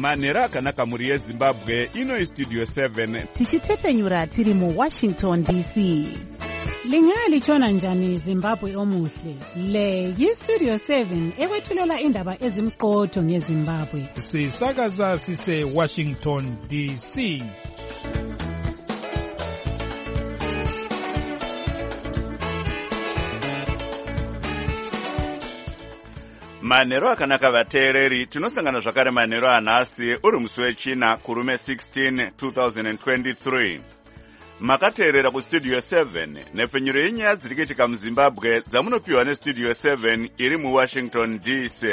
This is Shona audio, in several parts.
manhero akanaka mhuri yezimbabwe. Ino Studio 7 tichitetenyura tiri muWashington DC. Lingalitshona njani Zimbabwe omuhle? Le yiStudio 7 ekwethulela indaba ezimqotho ngeZimbabwe. Sisakaza sise Washington DC. manhero akanaka vateereri. Tinosangana zvakare manhero anhasi uri musi wechina kurume 16 2023. Makateerera kuStudio 7 nepfenyuro yenyaya dziri kuitika muZimbabwe dzamunopiwa neStudio 7 iri muWashington DC.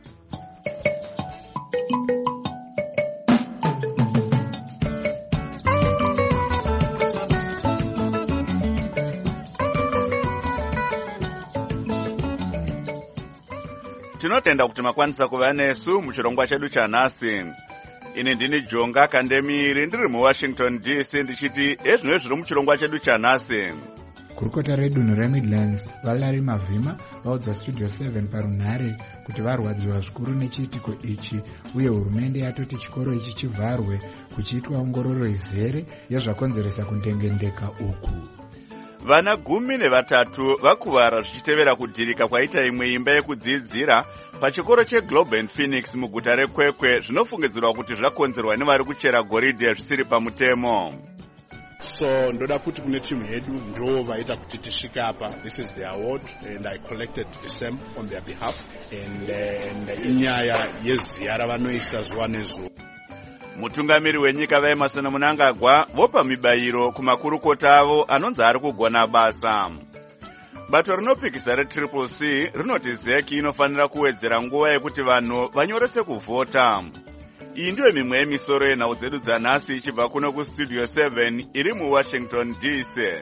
Tinotenda kuti makwanisa kuva nesu muchirongwa chedu chanhasi. Ini ndini Jonga Kandemiri ndiri muWashington DC ndichiti ezvino zviri muchirongwa chedu chanhasi. Kurukota redunhu reMidlands Valerie Mavhima vaudza Studio 7 parunhare kuti varwadziwa zvikuru nechiitiko ichi uye hurumende yatoti chikoro ichi chivharwe kuchiitwa ongororo izere yezvakonzeresa kundengendeka uku. Vana 13 vakuvara zvichitevera kudhirika kwaita imwe imba yekudzidzira pachikoro cheGlobe and Phoenix muguta reKwekwe zvinofungidzirwa kuti zvakonzerwa nevari kuchera goridhe zvisiri pamutemo. So ndoda kuti kune timu yedu ndo vaita kuti tisvike apa. This is their award and I collected the same on their behalf and inyaya yeziya ravanoisa zuva nezuva. Mutungamiri wenyika vaEmmerson Mnangagwa vopa mibayiro kumakurukota avo anonzi ari kugona basa. Bato rinopikisa reCCC rinoti ZEC inofanira kuwedzera nguva yekuti vanhu vanyorese kuvhota. Iyi ndiyo mimwe yemisoro yenhau dzedu dzanhasi ichibva kuno kuStudio 7 iri muWashington DC.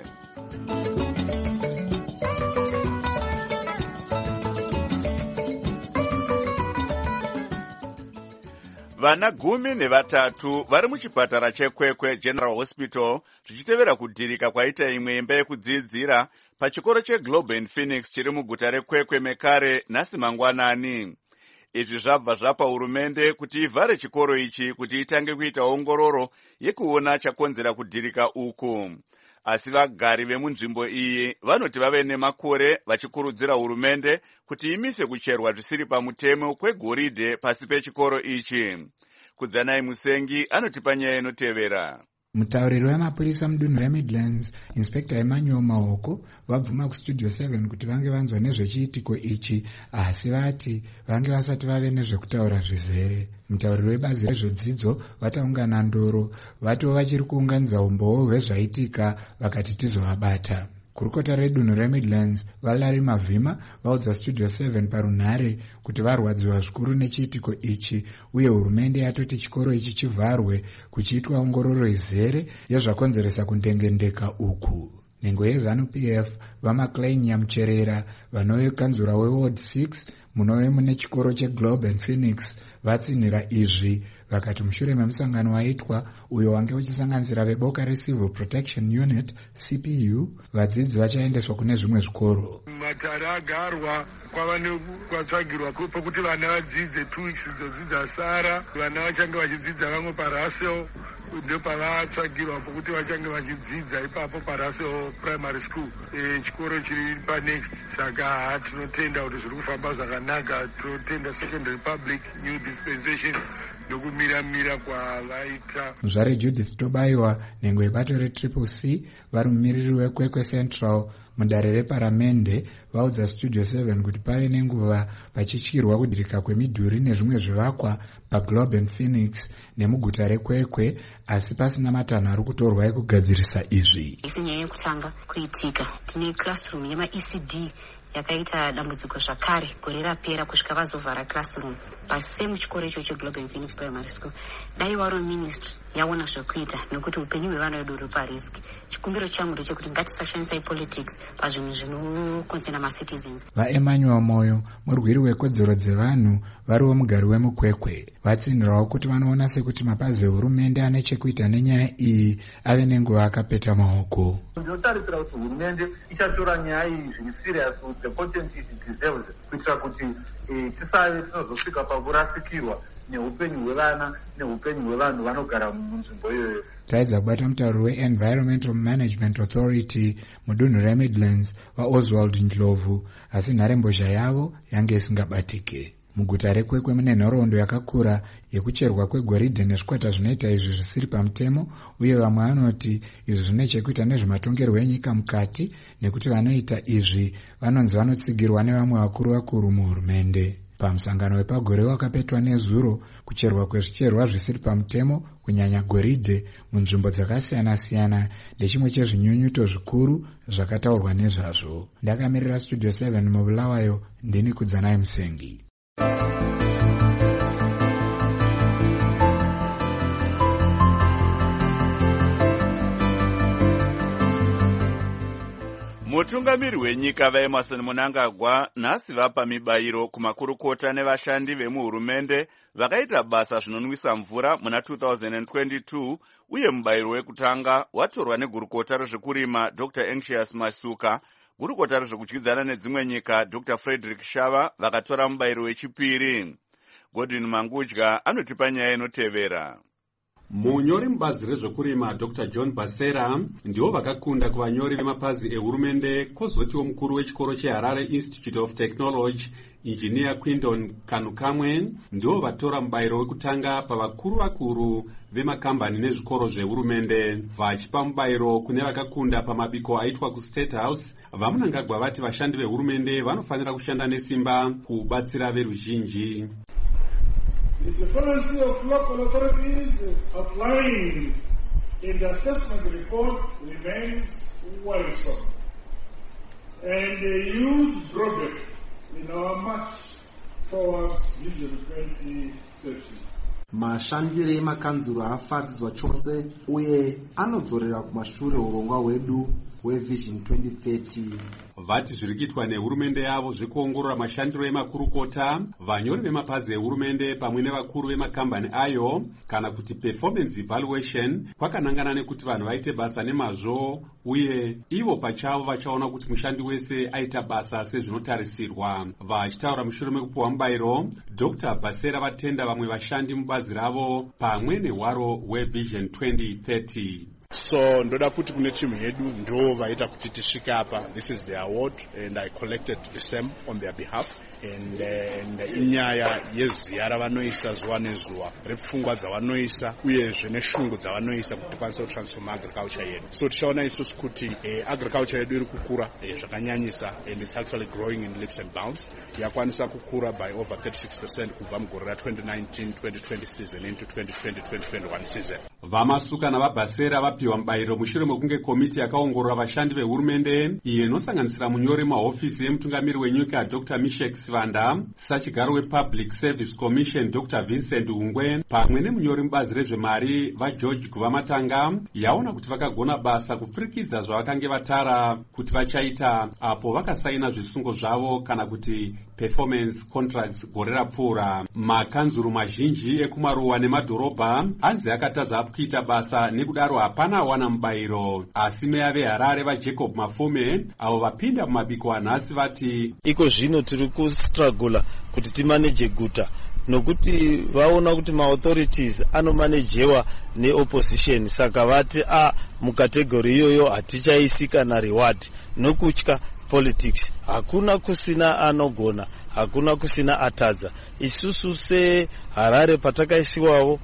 Vana 13 vari muchipatara cheKwekwe General Hospital zvichitevera kudhirika kwaita imwe imba yekudzidzira pachikoro cheGlobe and Phoenix chiri muguta reKwekwe mekare nhasi mangwanani. Izvi zvabva zvapa hurumende kuti ivhare chikoro ichi kuti itange kuita ongororo yekuona chakonzera kudhirika uku. Asi vagari vemunzvimbo iyi vanoti vave nemakore vachikurudzira hurumende kuti imise kucherwa zvisiri pamutemo kwegoridhe pasi pechikoro ichi. Kudzanai Musengi anotipa nyaya inotevera. Mutauriri wemapurisa mudunhu reMidlands Inspector Emmanuel Mahoko vabvuma kuStudio 7 kuti vange vanzwa nezvechiitiko ichi asi vati vange vasati vave nezvekutaura zvizere. Mutauriri webazi rezvedzidzo vataungana ndoro vato vachiri kuunganidza umboo hwezvaitika vakati tizovabata. Kurukota redunhu reMidlands Valerie Mavhima vaudza Studio 7 parunhare kuti varwadziwa zvikuru nechiitiko ichi uye hurumende yatoti chikoro ichi chivharwe kuchiitwa ongororo izere yezvakonzeresa kundengendeka uku. Nhengo yeZANU-PF vaMcLean Nyamucherera vanove kanzura weWard 6 munove mune chikoro cheGlobe and Phoenix vatsinhira izvi vakati mushure memusangano waitwa uyo wange uchisanganisira veboka reCivil Protection Unit CPU vadzidzi vachaendeswa kune zvimwe zvikoro. Matara agarwa kwava nekwatsvagirwa pokuti vana vadzidze 2 weeks dzodzidza sara vana vachange vachidzidza vamwe paRussell ndo pavatsvagirwa pokuti vachange vachidzidza ipapo paRussell Primary School chikoro chiri paNext. Saka tinotenda kuti zviri kufamba zvakanaka. Tinotenda Second Republic New Dispensation nokumira kwavaita. Muzvare Judith Tobayiwa nhengo yebato reCCC vari mumiriri weKwekwe Central mudare reparamende vaudza Studio 7 kuti pave nenguva vachityirwa kudhirika kwemidhuri nezvimwe zvivakwa paGlobe and Phoenix nemuguta reKwekwe asi pasina matanho ari kutorwa ekugadzirisa izvi. Isinyaya yekutanga kuitika tine classroom yemaECD yakaita dambudziko zvakare gore rapera kusvika vazovhara classroom pasi muchikoro icho cheGlobe and Phoenix Primary School. Dai waro ministry yaona zvokuita nekuti upenyu hwevana vedu huri parisk. Chikumbiro changu ndechekuti ngatisashandisa politics pazvinhu zvinokonzera macitizens. VaEmmanuel Moyo murwiri wekodzero dzevanhu variwo mugari wemuKwekwe vatsinhirawo kuti vanoona sekuti mapazi ehurumende ane chekuita nenyaya iyi ave nenguva akapeta maoko. Ndinotarisira kuti hurumende ichatora nyaya iyi zviri serious with the content it deserves kuitira kuti tisave tinozosvika pakurasikirwa neupenyu hwevana neupenyu hwevanhu vanogara munzvimbo iyoyo. taedza kubata mutauri we-Environmental Management Authority mudunhu reMidlands vaOswald Ndlovu, asi nharembozha yavo yange isingabatike. Muguta rekwekwe mune nhoroondo yakakura yekucherwa kwegoridhe nezvikwata zvinoita izvi zvisiri pamutemo, uye vamwe vanoti izvi zvine chekuita nezvematongerwo enyika mukati, nekuti vanoita izvi vanonzi vanotsigirwa nevamwe vakuru muhurumende. Pamusangano wepagore wakapetwa nezuro, kucherwa kwezvicherwa zvisiri pamutemo kunyanya goridhe munzvimbo dzakasiyana-siyana ndechimwe chezvinyunyuto zvikuru zvakataurwa nezvazvo. Ndakamirira Studio 7 muBulawayo, ndini Kudzanai Musengi. Mutungamiri wenyika vaEmmerson Mnangagwa nhasi vapa mibayiro kumakurukota nevashandi vemuhurumende vakaita basa zvinonwisa mvura muna 2022, uye mubayiro wekutanga watorwa negurukota rezvekurima Dr. Anxious Masuka. Gurukota rezvekudyidzana nedzimwe nyika Dr. Frederick Shava vakatora mubayiro wechipiri. Godwin Mangudya anotipa nyaya inotevera. Munyori mubazi rezvekurima Dr. John Basera ndivo vakakunda kuvanyori vemapazi ehurumende, kwozotiwo mukuru wechikoro cheHarare Institute of Technology Engineer Quindon Kanukamwe ndivo vatora mubayiro wekutanga pavakuru vemakambani nezvikoro zvehurumende, vachipa mubayiro kune vakakunda pamabiko aitwa kuState House. VaMnangagwa vati vashandi vehurumende vanofanira kushanda nesimba kubatsira veruzhinji. The efficiency of local authorities outlined in the assessment report remains worrisome, and a huge drawback in our march towards Vision 2030. Mashandire emakanzuro haafadzidzwa chose uye anodzorera kumashure urongwa hwedu hweVision 2030. Vati zviri kuitwa nehurumende yavo zvekuongorora mashandiro emakurukota, vanyori vemapazi ehurumende pamwe nevakuru vemakambani ayo, kana kuti performance evaluation, kwakanangana nekuti vanhu vaite basa nemazvo uye ivo pachavo vachaona kuti mushandi wese aita basa sezvinotarisirwa. Vachitaura mushure mekupuwa mubayiro, Dr. Basera vatenda vamwe vashandi mubazi ravo pamwe nehwaro hweVision 2030. So ndoda kuti kune timu yedu ndo vaita kuti tisvike apa. This is the award and I collected the same on their behalf. And inyaya yeziya ravanoisa zuva nezuva, repfungwa dzavanoisa uyezve neshungu dzavanoisa kuti tikwanise kutransforma agriculture yedu. So tichaona isusu kuti agriculture yedu iri kukura zvakanyanyisa, and it's actually growing in leaps and bounds. Yakwanisa kukura by over 36% kubva mugore ra2019-2020 season into 2020-2021 season. VaMasuka navaBasera vapiwa mubayiro mushure mekunge komiti yakaongorora vashandi vehurumende iyo inosanganisira munyori mahofisi emutungamiri wenyika Dr. Mishek Sivanda, sachigaro wePublic Service Commission Dr. Vincent Ungwe, pamwe nemunyori mubazi rezvemari vaGeorge Guvamatanga, yaona kuti vakagona basa kupfurikidza zvavakange vatara kuti vachaita apo vakasaina zvisungo zvavo kana kuti performance contracts gore rapfuura. Makanzuru mazhinji ekumaruwa nemadhorobha anzi akatadza kuita basa, nekudaro hapana awana mubayiro. Asi meya veHarare vaJacob Mafume avo vapinda mumabiko anhasi vati iko zvino tiri kustruggle kuti timaneje guta, nokuti vaona kuti maauthorities anomanejewa neopposition, saka vati mukategori iyoyo hatichaisi kana reward nokutya politics. Hakuna kusina anogona, hakuna kusina atadza. Isusu seHarare patakaisiwawo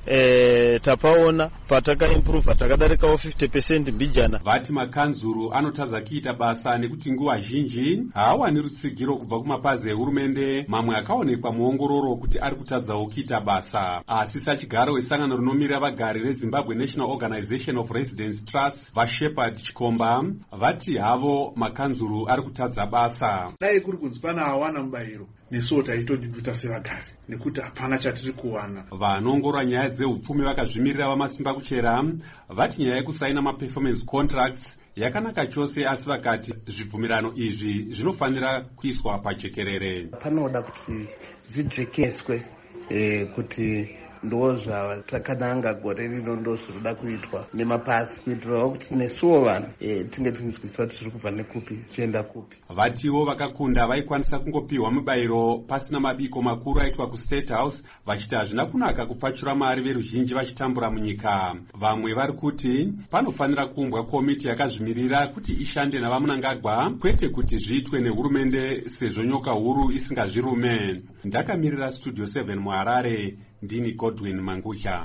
tapaona patakaimprove, takadarikawo 50% mbijana. Vati makanzuru anotadza kuita basa nekuti nguva zhinji haawani rutsigiro kubva kumapazi ehurumende, mamwe akaonekwa muongororo kuti ari kutadzawo kuita basa. Asi sachigaro wesangano rinomirira vagari reZimbabwe National Organization of Residents Trust vaShepard Chikomba vati havo makanzuru ari kutadza basa. Dai kuri kunzi pana awana mubayiro, nesuwo taitoduduta sevagari nekuti hapana chatiri kuwana. Vanoongorora nyaya dzeupfumi vakazvimirira vamasimba kuchera vati nyaya yekusaina maperformance contracts yakanaka chose, asi vakati zvibvumirano izvi zvinofanira kuiswa pajekerere. Panoda kuti zvidzvekeswe kuti ndozvatakananga gore rino ndozvirikuda kuitwa nemapasi kuitirawo kuti nesuwo vanhu tinge tinzwisisa kuti zviri kubva nekupi zvichienda kupi. Vatiwo vakakunda vaikwanisa kungopiwa mubayiro pasina mabiko makuru aitwa kuState House, vachiti hazvina kunaka kupfachura mari veruzhinji vachitambura munyika. Vamwe vari kuti panofanira kuumbwa komiti yakazvimirira kuti ishande navamunangagwa, kwete kuti zviitwe nehurumende sezvo nyoka huru isingazvirume. Ndakamirira Studio 7 muHarare, ndini Godwin Mangudya.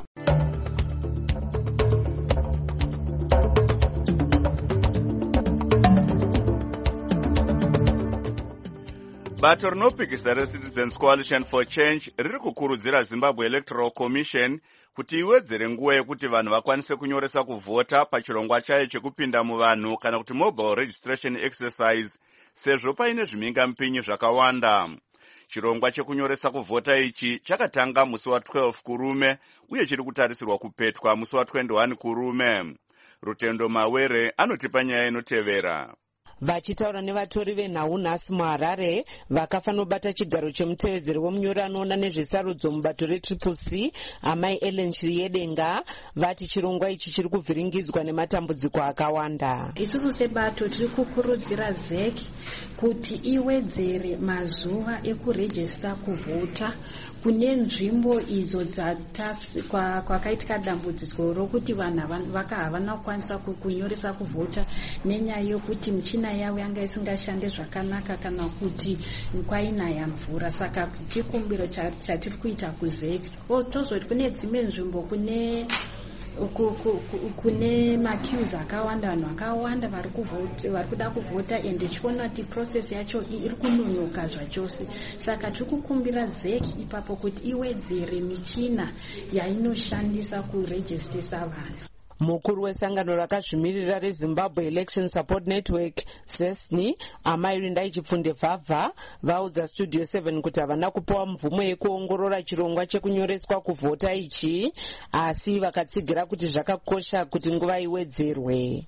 Bato rinopikisa reCitizens Coalition for Change riri kukurudzira Zimbabwe Electoral Commission kuti iwedzere nguva yekuti vanhu vakwanise kunyoresa kuvhota pachirongwa chayo chekupinda muvanhu kana kuti mobile registration exercise, sezvo paine zvimhingamupinyi zvakawanda. Chirongwa chekunyoresa kuvhota ichi chakatanga musi wa12 kurume uye chiri kutarisirwa kupetwa musi wa21 kurume. Rutendo Mawere anotipa nyaya inotevera. Vachitaura nevatori venhau nhasi muHarare, vakafanobata chigaro chemutevedzeri womunyori anoona nezvesarudzo mubato reCCC, amai Ellen Chiriyedenga, vati chirongwa ichi chiri kuvhiringidzwa nematambudziko akawanda. Isusu sebato tiri kukurudzira ZEC kuti iwedzere mazuva ekurejista kuvhota kune nzvimbo idzo kwakaitika dambudziko rokuti vanhu havana kukwanisa kunyoresa kuvhota nenyaya yokuti michina yavo yanga isingashande zvakanaka kana kuti kwainaya mvura. Saka chikumbiro chatiri kuita kuZEC tozoti kune dzimwe nzvimbo kune maqueues akawanda, vanhu vakawanda vari kuda kuvhota ende chiona kuti process yacho iri kunonoka zvachose. Saka tiri kukumbira ZEC ipapo kuti iwedzere michina yainoshandisa kurejistisa vanhu. Mukuru wesangano rakazvimirira reZimbabwe Election Support Network ZESNI, amai Rindai Chipfunde Vhavha, vaudza Studio 7 kuti havana kupiwa mvumo yekuongorora chirongwa chekunyoreswa kuvhota ichi, asi vakatsigira kuti zvakakosha kuti nguva iwedzerwe.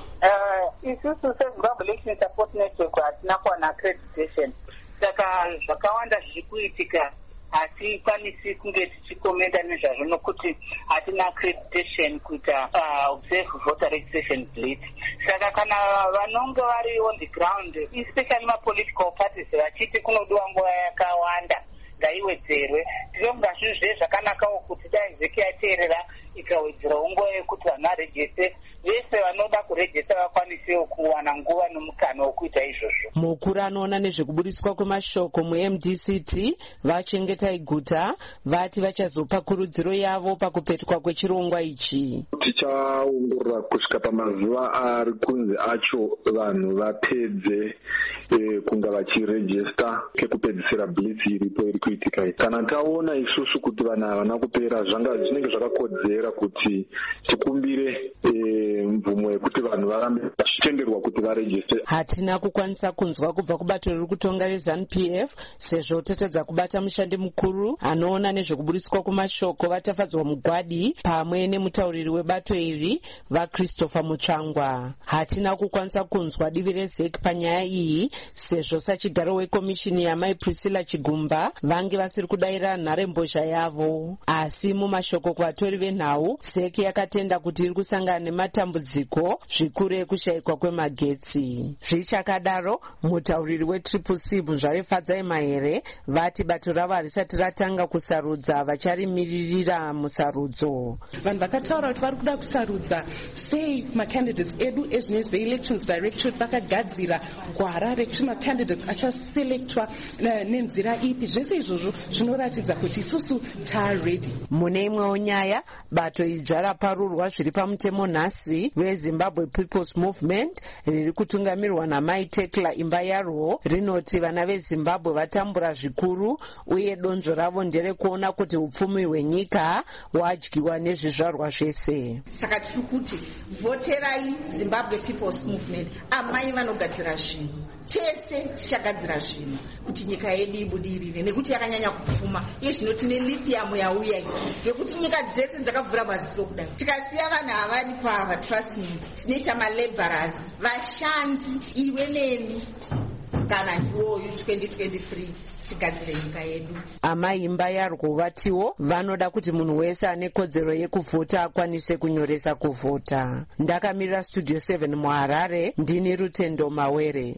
Isusu seZimbabwe Election Support Network hatina kuwana accreditation, saka zvakawanda zviri kuitika hatikwanisi kunge tichikomenda nezvazvo nokuti hatina accreditation kuita observe voter registration plate. Saka kana vanonge vari on the ground, especially ma-political parties, vachiti kunodiwa nguva yakawanda, ngaiwedzerwe. Tinonga zvinhu zvakanakawo kuti dai ZEC yateerera ikawedzerawo nguva yekuti vanhu varejiste, vese vanoda kurejista vakwanisewo kuwana nguva nomukana wokuita izvozvo. Mukuru anoona nezvekubudiswa kwemashoko muMDCT Vachengetai Guta vati vachazopa kurudziro yavo pakupetwa kwechirongwa ichi. Tichaongorora kusvika pamazuva ari kunzi acho vanhu vapedze kunga vachirejista kekupedzisira blitz iripo iri kuitika. Kana taona isusu kuti vanhu havana kupera, zvinenge zvakakodzera kuti tikumbire mvumo yekuti vanhu varambe vachitenderwa kuti varejiste. Hatina kukwanisa kunzwa kubva kubato riri kutonga reZANU-PF sezvo tatadza kubata mushandi mukuru anoona nezvekubudiswa kwemashoko vatafadzwa mugwadi pamwe nemutauriri webato iri vaChristopher Mutsvangwa. Hatina kukwanisa kunzwa divi reZEC panyaya iyi sezvo sachigaro wekomishini yamai Priscilla Chigumba vange vasiri kudaira nharembozha yavo. Asi mumashoko kuvatori venhau, ZEC yakatenda kuti iri kusangana nematambudziko zvikuru ekushayikwa kwemagetsi. Zvichakadaro, mutauriri weCCC Bunzvare Fadzai Mahere vati bato ravo harisati ratanga kusarudza vacharimirira musarudzo. Vanhu vakataura kuti vari kuda kusarudza sei macandidates edu ezvinezvi veElections Directorate vakagadzira gwara rekuti macandidates achaselektwa nenzira ipi. Zvese izvozvo zvinoratidza kuti isusu taready. Mune imwewo nyaya, bato idzva raparurwa zviri pamutemo nhasi weZimbabwe People's Movement riri kutungamirwa namai Tekla imba yarwo rinoti vana veZimbabwe vatambura zvikuru uye donzvo ravo nderekuona kuti upfumi hwenyika hwadyiwa nezvizvarwa zvese. Saka tiri kuti voterai Zimbabwe People's Movement, amai vanogadzira zvinhu, tese tichagadzira zvinhu kuti nyika yedu ibudirire nekuti yakanyanya kupfuma. Iye zvino tine lithium yauya yekuti nyika dzese dzakavhura maziso kudai. Tikasiya vanhu havari pava, trust me, tinoita malaborers, vashandi, iwe neni. kana ndiwoyu 2023 tigadzire nyika yedu. Amaimba yaRwuvatiwo vanoda kuti munhu wese ane kodzero yekuvhota akwanise kunyoresa kuvhota. Ndakamirira Studio 7 muHarare, ndini Rutendo Mawere.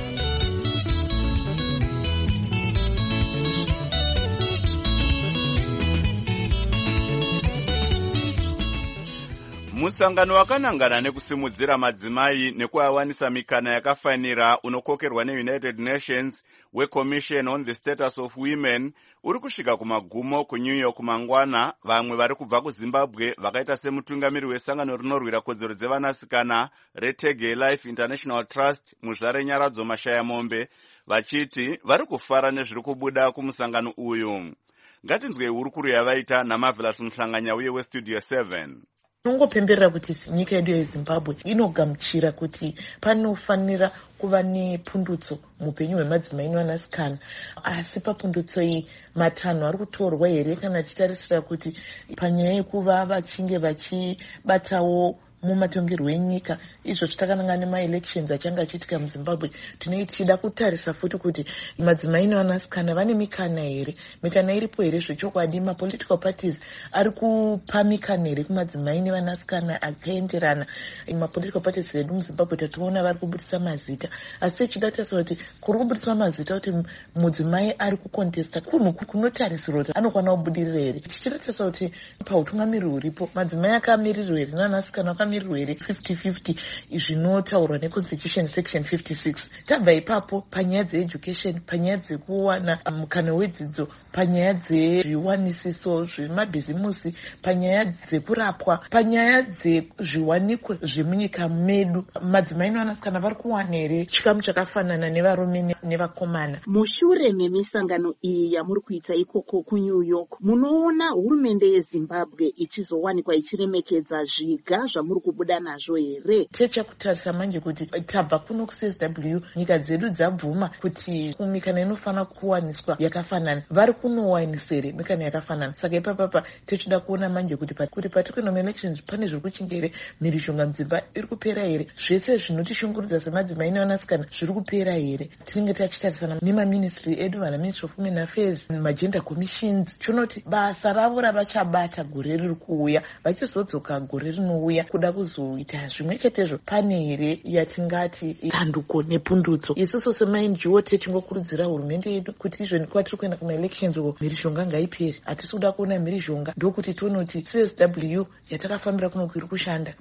Musangano wakanangana nekusimudzira madzimai nekuawanisa mikana yakafanira unokokerwa neUnited Nations weCommission on the Status of Women uri kusvika kumagumo kuNew York mangwana. Vamwe vari kubva kuZimbabwe vakaita semutungamiri wesangano rinorwira kodzero dzevanasikana reTege Life International Trust muzvare Nyaradzo Mashayamombe vachiti vari kufara nezviri kubuda kumusangano uyu. Ngatinzwei hurukuru yavaita naMarvelous Muhlanganya uye weStudio 7. Nongopemberera kuti nyika yedu yeZimbabwe inogamuchira kuti panofanira kuva nepundutso mupenyu hwemadzimai nevanasikana, asi papundutso iyi matanho ari kutorwa here kana tichitarisira kuti panyaya yekuva vachinge vachibatawo mumatongerwo enyika, izvo zvitakananga nemaelections achanga achiitika muZimbabwe. Tinoitida kutarisa futi kuti madzimai nevanasikana vane mikana here, mikana iripo here zvechokwadi. Mapolitical parties ari kupa mikana here kumadzimai nevanasikana akaenderana. Mapolitical parties edu muZimbabwe tationa vari kubudisa mazita, asi tichida tarisa kuti kuri kubudiswa mazita kuti mudzimai ari kukontesta kunhu kunotarisirwa kuti anokwana kubudirira here. Tichida tarisa kuti pautungamiri huripo madzimai akamirirwa here nevanasikana vakamirwa here 50-50 zvinotaurwa neConstitution section 56. Tabva ipapo panyaya dzeeducation, panyaya dzekuwana mukana wedzidzo, panyaya dzezviwanisiso zvemabhizimusi, panyaya dzekurapwa, panyaya dzezviwanikwa zvemunyika medu, madzimai nevanasikana vari kuwana here chikamu chakafanana nevarume nevakomana. Mushure memisangano iyi yamuri kuita ikoko kuNew York, munoona hurumende yeZimbabwe ichizowanikwa ichiremekedza zviga zvamuri kubuda nazvo here? Techakutarisa manje kuti tabva kuno kuCSW nyika dzedu dzabvuma kuti mikana inofana kuwaniswa yakafanana, vari kunowanisere mikana yakafanana. Saka ipapapa tichida kuona manje kuti pati kuenda muelections pane zviri kuchinga here, mhirizhonga mudzimba iri kupera here, zvese zvinotishungurudza semadzimai nevanasikana zviri kupera here. Tinenge tachitarisana nemaministry edu, vana Ministry of Women Affairs, magender commissions, chonoti basa ravo ravachabata gore riri kuuya, vachizodzoka gore rinouya kuda kuzoita zvimwe chetezvo. Pane here yatingati tanduko nepundutso? Isusu semaNGO techingokurudzira hurumende yedu kuti izvoni kwatiri kuenda kumaelections uko mhirizhonga ngaiperi. Hatisi kuda kuona mhirizhonga, ndokuti tione kuti CSW yatakafambira kuno iri kushanda.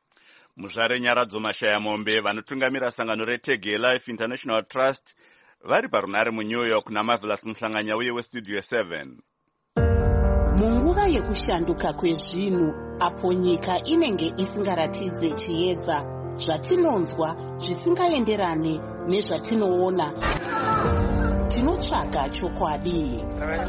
Muzvare Nyaradzo Mashayamombe vanotungamira sangano reTege Life International Trust vari parunare muNew York naMarvelous Muhlanganya uye weStudio 7. Munguva yekushanduka kwezvinhu, apo nyika inenge isingaratidze chiedza, zvatinonzwa zvisingaenderane nezvatinoona, tinotsvaga chokwadi.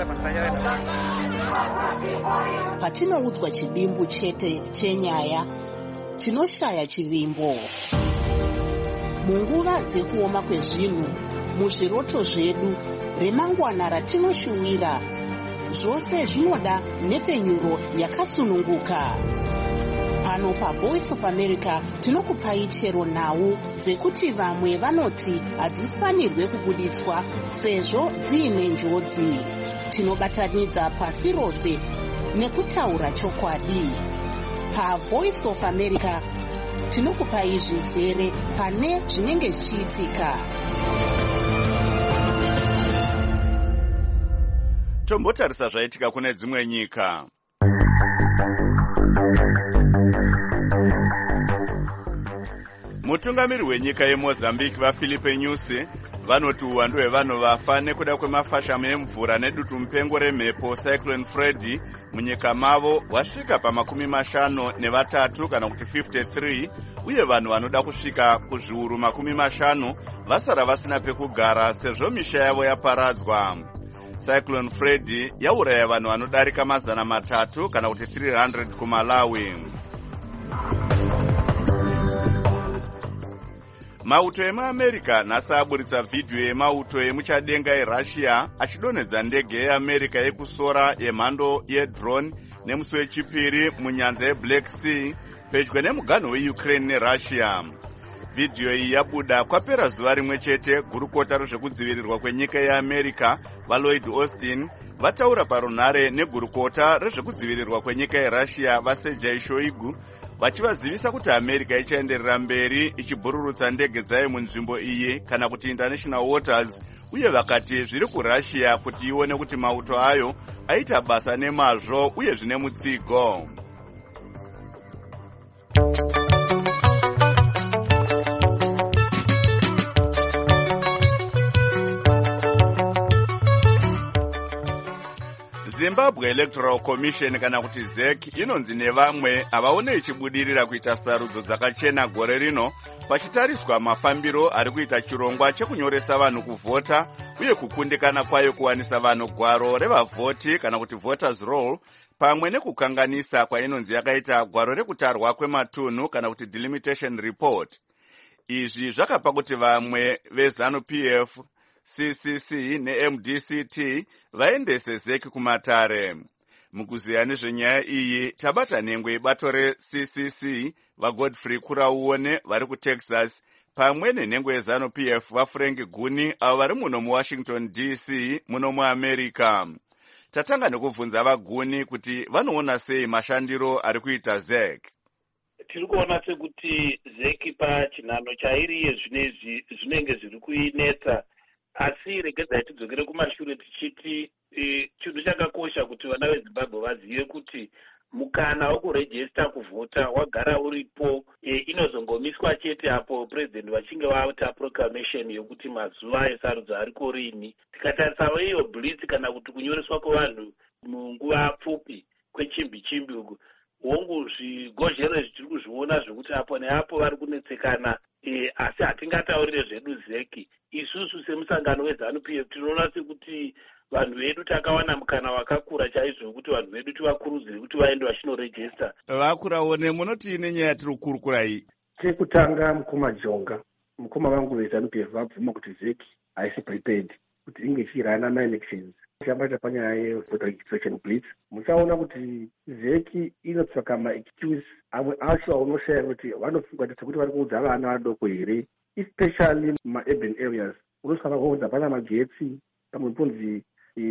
Patinoudzwa chidimbu chete chenyaya, tinoshaya chivimbo. Munguva dzekuoma kwezvinhu, muzviroto zvedu, remangwana ratinoshuwira, zvose zvinoda nepfenyuro yakasununguka. Pano paVoice of America tinokupai chero nhau dzekuti vamwe vanoti hadzifanirwe kubuditswa sezvo dziine njodzi. Tinobatanidza pasi rose nekutaura chokwadi. PaVoice of America tinokupai zvizere pane zvinenge zvichiitika. Tombotarisa zvaitika kune dzimwe nyika. Mutungamiri wenyika yeMozambique vaFilipe Nyusi vanoti uwandu hwevanhu vafa nekuda kwemafashamo emvura nedutu mupengo remhepo Cyclone Freddy munyika mavo hwasvika pa53 kana kuti 53, uye vanhu vanoda kusvika kuzviuru 50 vasara vasina pekugara sezvo misha yavo yaparadzwa. Cyclone Freddy yauraya vanhu vanodarika 300 kana kuti 300 kuMalawi. Mauto emuAmerica nhasi aburitsa vhidhiyo yemauto emuchadenga eRussia achidonhedza ndege yeAmerica yekusora yemhando yedrone nemusi wechipiri munyanza yeBlack Sea pedyo nemuganho weUkraine neRussia. Vhidhiyo iyi yabuda kwapera zuva rimwe chete gurukota rezvekudzivirirwa kwenyika yeAmerica vaLloyd Austin vataura parunhare negurukota rezvekudzivirirwa kwenyika yeRussia vaSergei Shoigu vachivazivisa kuti America ichaenderera mberi ichibhururutsa ndege dzayo munzvimbo iyi kana kuti international waters, uye vakati zviri kuRussia kuti ione kuti mauto ayo aita basa nemazvo uye zvine mutsigo. Zimbabwe Electoral Commission kana kuti ZEC inonzi nevamwe havaone ichibudirira kuita sarudzo dzakachena gore rino pachitariswa mafambiro ari kuita chirongwa chekunyoresa vanhu kuvhota uye kukundikana kwayo kuwanisa vanhu gwaro revavhoti kana kuti voters roll, pamwe nekukanganisa kwainonzi yakaita gwaro rekutarwa kwematunhu kana kuti delimitation report. Izvi zvakapa kuti vamwe veZANU-PF, CCC neMDCT vaendese ZEC kumatare. Mukuziya nezvenyaya iyi tabata nhengwe bato reCCC vaGodfrey Kurauone vari kuTexas pamwe nenhengwe yeZANU-PF vaFrank Guni avo vari muno muWashington DC muno muAmerica. Tatanga nekubvunza vaGuni kuti vanoona sei mashandiro ari kuita ZEC. Tiri kuona sekuti ZEC pachinhano chairi yezvinezvi zvinenge zviri kuinetsa, asi regedzai tidzokere kumashure tichiti chinhu chakakosha kuti vana veZimbabwe vazive kuti mukana wokurejista kuvhota wagara uripo. Inozongomiswa chete apo president vachinge vaita proclamation yokuti mazuva esarudzo ariko rini. Tikatarisawo iyo blitz kana kuti kunyoreswa kwevanhu munguva pfupi kwechimbi uku, hongu zvigozhero zvitiri kuzviona zvekuti apo neapo vari kunetsekana. Asi hatingataurire zvedu ZEC. Isusu semusangano weZANU-PF tinoona sekuti vanhu vedu takawana mukana wakakura chaizvo wekuti vanhu vedu tivakurudzire kuti vaende vachinorejista. Vakuraone, munoti ine nyaya tiri kukurukura iyi. Chekutanga mukoma Jonga, mukoma vangu veZANU-PF vabvuma kuti ZEC haisi prepared kuti inge ichirana ma-elections. Chambata panyaya yevoter registration blitz, muchaona kuti ZEC inotsvaka ma-excuse amwe acho aunoshaya kuti vanofunga kuti vari kuudza vana vadoko here, especially ma-urban areas. Unosvika vakuudza pana magetsi, pamwe ponzi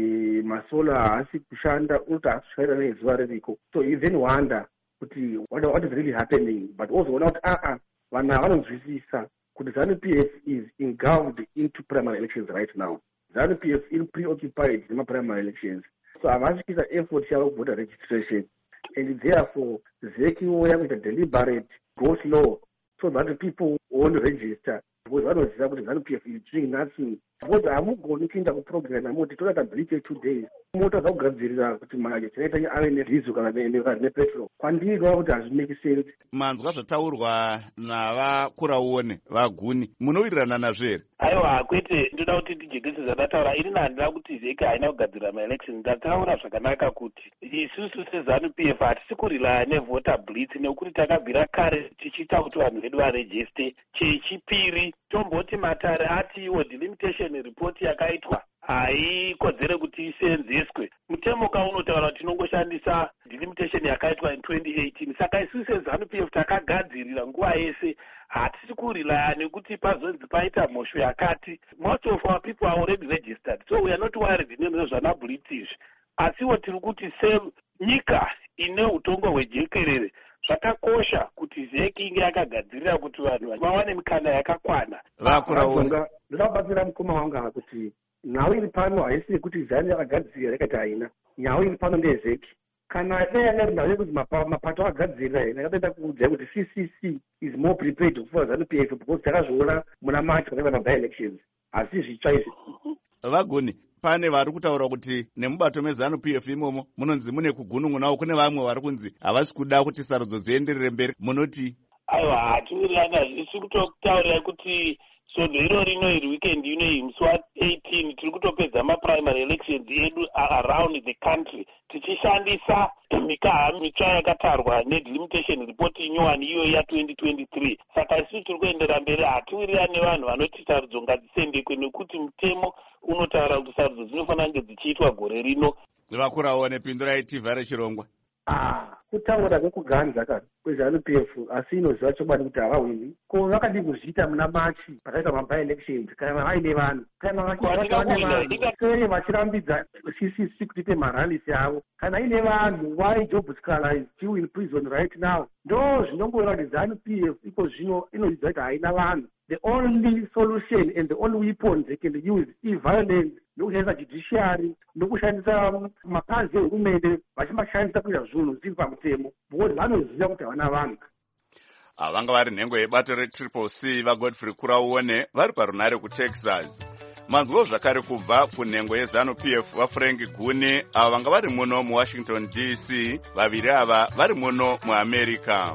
masola haasi kushanda, unoti haasi kushaira nezuva ririko. So you then wonder kuti what is really happening, but ozoona kuti vana vanonzwisisa kuti ZANU-PF is engulfed into primary elections right now. ZANU-PF is preoccupied in primary elections. So havasvikisa effort yavo voter registration, and therefore ZEC will have a deliberate go slow so that people won't register. Because vanoziva kuti ZANU-PF is doing nothing. Because hamugoni kuenda kuprogram amoti toda bleach 2 days. Mota dzakugadzirira kuti chinoita ave nedhizo kana nepetrol. Kwandiri kuona kuti hazvimeki sense. Manzwa zvataurwa navaKurauone vaGuni, munowirirana nazvo here? Aiwa, kwete, ndoda kuti tijekese zvandataura. Ini handina kuti ZEC haina kugadzira maelection. Ndataura zvakanaka kuti isusu seZANU-PF hatisi kurilaya nevoter blitz nekuti takabvira kare tichiita kuti vanhu vedu varejiste. Chechipiri, tomboti matare ati iwo delimitation report yakaitwa haikodzere kuti iseenzeswe. Mutemo kaunotaura kuti tinongoshandisa delimitation yakaitwa in 2018. Saka isusu seZANU-PF takagadzirira nguva yese, hatisi kurilaya nekuti pazonzi paita mhosvo yakati. Most of our people are already registered, so we are not worried nezvana blitz izvi. Asiwo tiri kuti senyika ine utongo hwejekerere, zvakakosha kuti ZEC inge yakagadzirira kuti vanhu vawane mikana yakakwana. Vakuraone, ndinobatsira mukoma wanga kuti nhau iri pano haisi kuti ZANU yakagadzirira yakati haina. Nhau iri pano ndezEC. Kana dai nhau yekuti mapato akagadzirira ina yakatoita kuudza kuti CCC is more prepared kufa ZANU-PF because takazviona muna March kana by-elections. Asi zvitsva izvi. Vaguni, pane vari kutaura kuti nemubato meZANU-PF imomo munonzi mune kugunun'unawo, kune vamwe vari kunzi havasi kuda kuti sarudzo dzienderere mberi. Munoti? Aiwa, hatiwirirana. Isi kutotaurira kuti sodo iro rino iri weekend ino iyi musi wa18 tiri kutopedza maprimary elections edu around the country tichishandisa mikaha mitsva yakatarwa nedelimitation report inyowani iyo ya2023. Saka isusu tiri kuendera mberi, hatiwirirani nevanhu vanoti sarudzo ngadzisendekwe nekuti mutemo unotaura kuti sarudzo dzinofanira kunge dzichiitwa gore rino. Vakuraone, pindurai tivhare chirongwa. Kutaura kwekuganza kana kweZANU-PF asi inoziva chokwadi kuti havahwini. Ko vakadi kuzviita muna Machi pakaita maby-elections kana vaine vanhu kana vachivane vachirambidza CCC kutipe maralisi avo kana ine vanhu why Job Scala is still in prison right now. Ndo zvinongoreva kuti ZANU-PF iko zvino inoziva kuti haina vanhu. The only solution and the only weapon they can use is violence, nokushandisa judiciary, nokushandisa mapazi ehurumende vachimashandisa kuita zvinhu zvisiri pamutemo because vanoziva kuti havana vanhu. Vanga vari nhengo yebato reCCC vaGodfrey Kurauone vari parunare kuTexas. Manzwo zvakare kubva kunhengo yeZANU-PF vaFrank Gune ava vanga vari muno muWashington DC, vaviri ava vari muno muAmerica.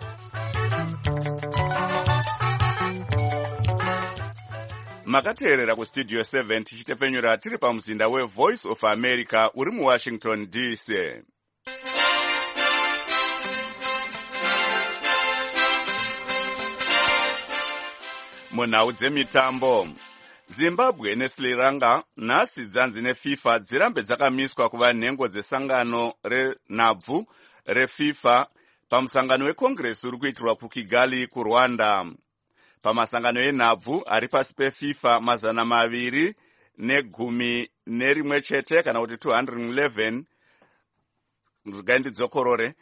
Makateerera kustudio 7 tichitefenyura tiri pamuzinda weVoice of America uri muWashington DC. Munhau dzemitambo, Zimbabwe neSri Lanka nhasi dzanzi neFIFA dzirambe dzakamiswa kuva nhengo dzesangano renhabvu reFIFA pamusangano weCongress uri kuitirwa kuKigali kuRwanda. Pamasangano enhabvu ari pasi peFIFA 211 chete kana kuti 211 ngandidzokorore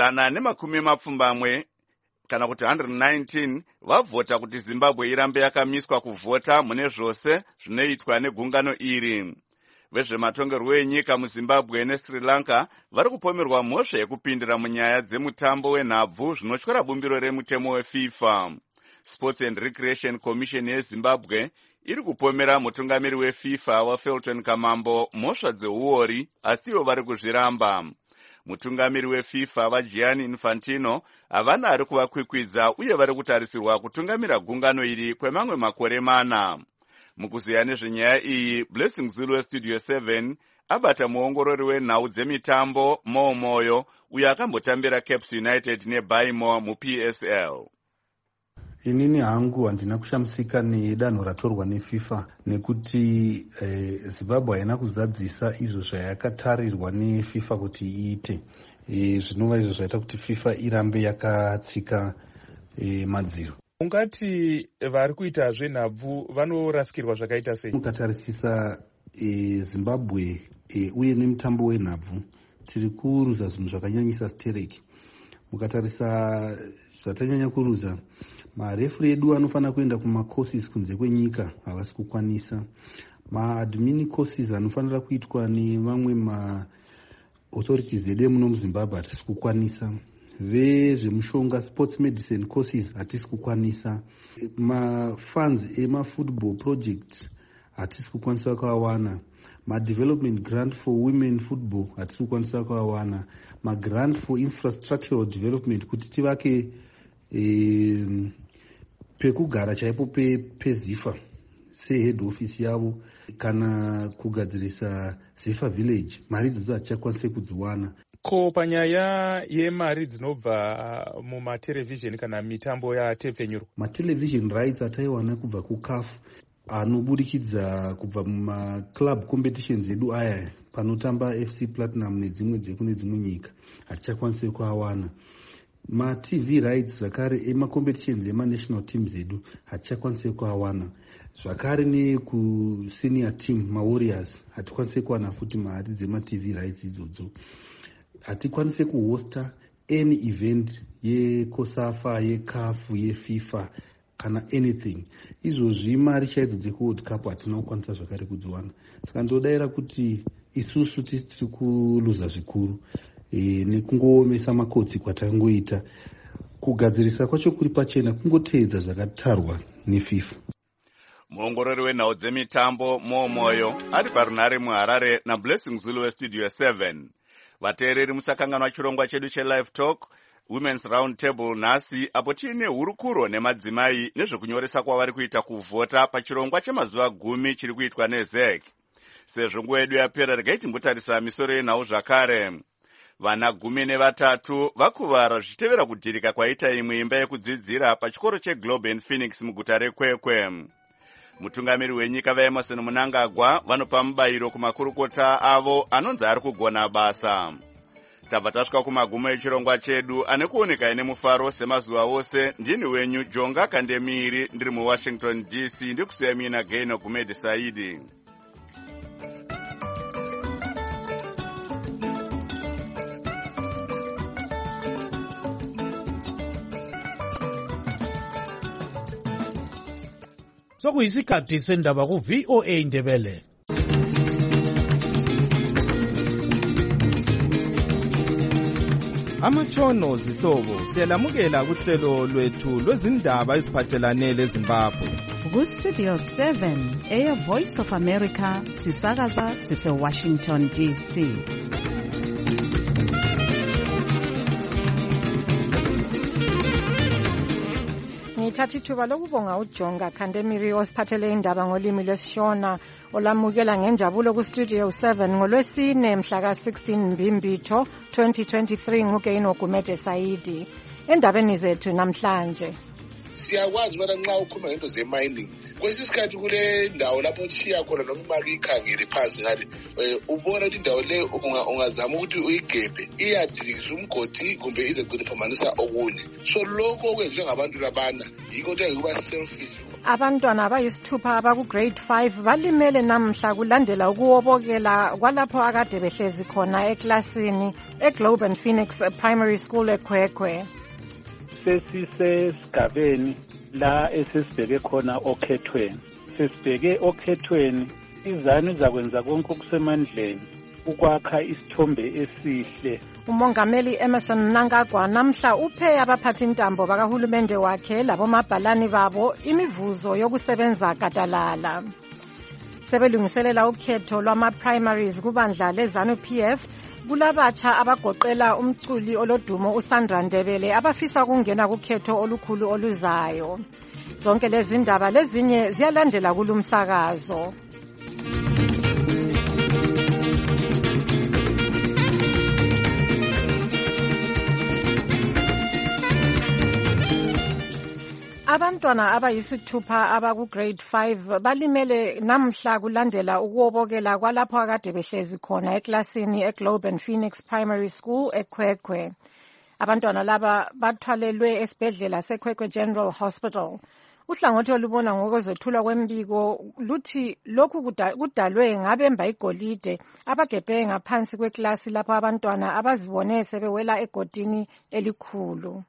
120 kana kuti 119 vavhota kuti Zimbabwe irambe yakamiswa kuvhota mune zvose zvinoitwa negungano iri. Vezvematongerwo enyika muZimbabwe neSri Lanka vari kupomerwa mhosva yekupindira munyaya dzemutambo wenhabvu zvinotyora bumbiro remutemo weFIFA. Sports and Recreation Commission yeZimbabwe iri kupomera mutungamiri weFIFA waFelton Kamambo mhosva dzeuori asi ivo vari kuzviramba. Mutungamiri weFIFA vaGianni Infantino havana ari kuvakwikwidza uye vari kutarisirwa kutungamira gungano iri kwemamwe makore 4. Mukuziya nezvenyaya iyi, Blessing Zulu weStudio 7 abata muongorori wenhau dzemitambo Moyo uyo akambotambira Caps United neBaimo muPSL. Inini hangu handina kushamisika nedanho ratorwa neFIFA nekuti Zimbabwe haina kuzadzisa izvo zvayakatarirwa neFIFA kuti iite. Zvinova izvo zvaita kuti FIFA irambe yakatsika madziro. Ungati vari kuita zvenhabvu vanorasikirwa zvakaita sei? Mukatarisisa Zimbabwe uye nemutambo wenhabvu tiri kuruza zvinhu zvakanyanyisa stereki. Mukatarisa zvatanyanya kuruza, marefuri edu anofanira kuenda kumacourses kunze kwenyika havasi kukwanisa. Maadmin courses anofanira kuitwa nevamwe maauthorities edu muno muZimbabwe hatisi kukwanisa. Vezvemushonga sports medicine courses hatisi kukwanisa. Mafunds emafootball project hatisi kukwanisa kuawana. Development grant for women football hatisi kukwanisa kuawana. Grant for infrastructural development kuti tivake pekugara chaipo peZIFA sehead office yavo kana kugadzirisa ZIFA village, mari idzodzo hatichakwanise kudziwana. Ko panyaya yemari dzinobva mumatelevision kana mitambo yatepfenyuro, matelevision rights ataiwana kubva kuCAF anoburikidza kubva mumaclub competitions edu aya panotamba FC Platinum nedzimwe dzekune dzimwe nyika hatichakwanise kuawana. TV rights zvakare emacompetitions ema-national teams edu hatichakwanise kuawana. Zvakare nekusenior team maWarriors hatikwanise kuwana futi mari dzema-TV rights idzodzo. Hatikwanise kuhosta any event yeCOSAFA, yeCAF, yeFIFA kana anything. Izvozvi mari chaidzo dzekuWorld Cup hatina kukwanisa zvakare kudziwana. Saka ndodaira kuti isusu tiri kuluza zvikuru nekungoomesa makotsi kwatangoita. Kugadzirisa kwacho kuri pachena kungoteedza zvakatarwa neFIFA. Muongorori wenhau dzemitambo Moyo ari parunare muHarare naBlessing Zulu weStudio 7. Vateereri musakanganwa chirongwa chedu cheLive Talk Women's Round Table nhasi apo tiine hurukuro nemadzimai nezvekunyoresa kwavari kuita kuvhota pachirongwa chemazuva 10 chiri kuitwa neZEC. Sezvo nguva yedu yapera, regai timbotarisa misoro yenhau zvakare. Vana 13 vakuvara zvichitevera kudhirika kwaita imwe imba yekudzidzira pachikoro cheGlobe Phoenix muguta reKwekwe. Mutungamiri wenyika vaEmerson Mnangagwa vanopa mubayiro kumakurukota avo anonzi ari kugona basa. tabva tasvika kumagumo echirongwa chedu ane kuoneka ine mufaro semazuva ose. Ndini wenyu Jonga Kandemiri ndiri muWashington DC, ndikusiya mina Gaino Gumede Saidi. Sokuyisikhathi sendaba ku VOA Ndebele. Amatshono zihlobo siyalamukela kuhlelo lwethu lwezindaba eziphathelane leZimbabwe. Ku Studio 7 Air Voice of America sisakaza sise Washington DC. Ngithatha ithuba lokubonga uJonga Kandemiri osiphathele indaba ngolimi lwesiShona olamukela ngenjabulo ku Studio 7 ngolwesine mhla ka-16 Mbimbitho 2023 nguGaino Gumede Saidi. Endabeni zethu namhlanje siyakwazi bona nxa ukhuluma ngento ze-mining kwesisikhathi kule ndawo lapho tshiya khona noma imali ikhangele phansi ngale ubona ukuthi indawo le ungazama ukuthi uyigebhe iyadilisa umgodi kumbe izegcina phamanisa okunye. So lokho okwenziwe ngabantu labana yikho nto yokuba selfish. Abantwana abayisithupha abaku-grade 5 balimele namhla kulandela ukuwobokela kwalapho akade behlezi khona eklasini eGlobe and Phoenix Primary School eKwekwe. Sesisesigabeni la esesibheke khona okhethweni. Sesibheke okhethweni, izanu zakwenza konke okusemandleni ukwakha isithombe esihle. Umongameli Emerson Mnangagwa namhla uphe abaphathi intambo bakahulumende wakhe labomabhalani babo imivuzo yokusebenza gadalala. Sebelungiselela ukhetho lwama-primaries kubandla leZanu PF, kulabatsha abagoqela umculi olodumo uSandra Ndebele abafisa ukungena kukhetho olukhulu oluzayo. Zonke lezi ndaba lezinye ziyalandela kulumsakazo. Abantwana abayisithupha abaku-grade 5 balimele namhla kulandela ukuwobokela kwalapho akade behlezi khona eklasini eGlobe and Phoenix Primary School eKwekwe. Abantwana laba bathwalelwe esibhedlela seKwekwe General Hospital. Uhlangothi olubona ngokwezethulwa kwembiko luthi lokhu kudalwe ngabemba igolide abagebhe ngaphansi kweklasi lapho abantwana abazibone sebewela egodini elikhulu.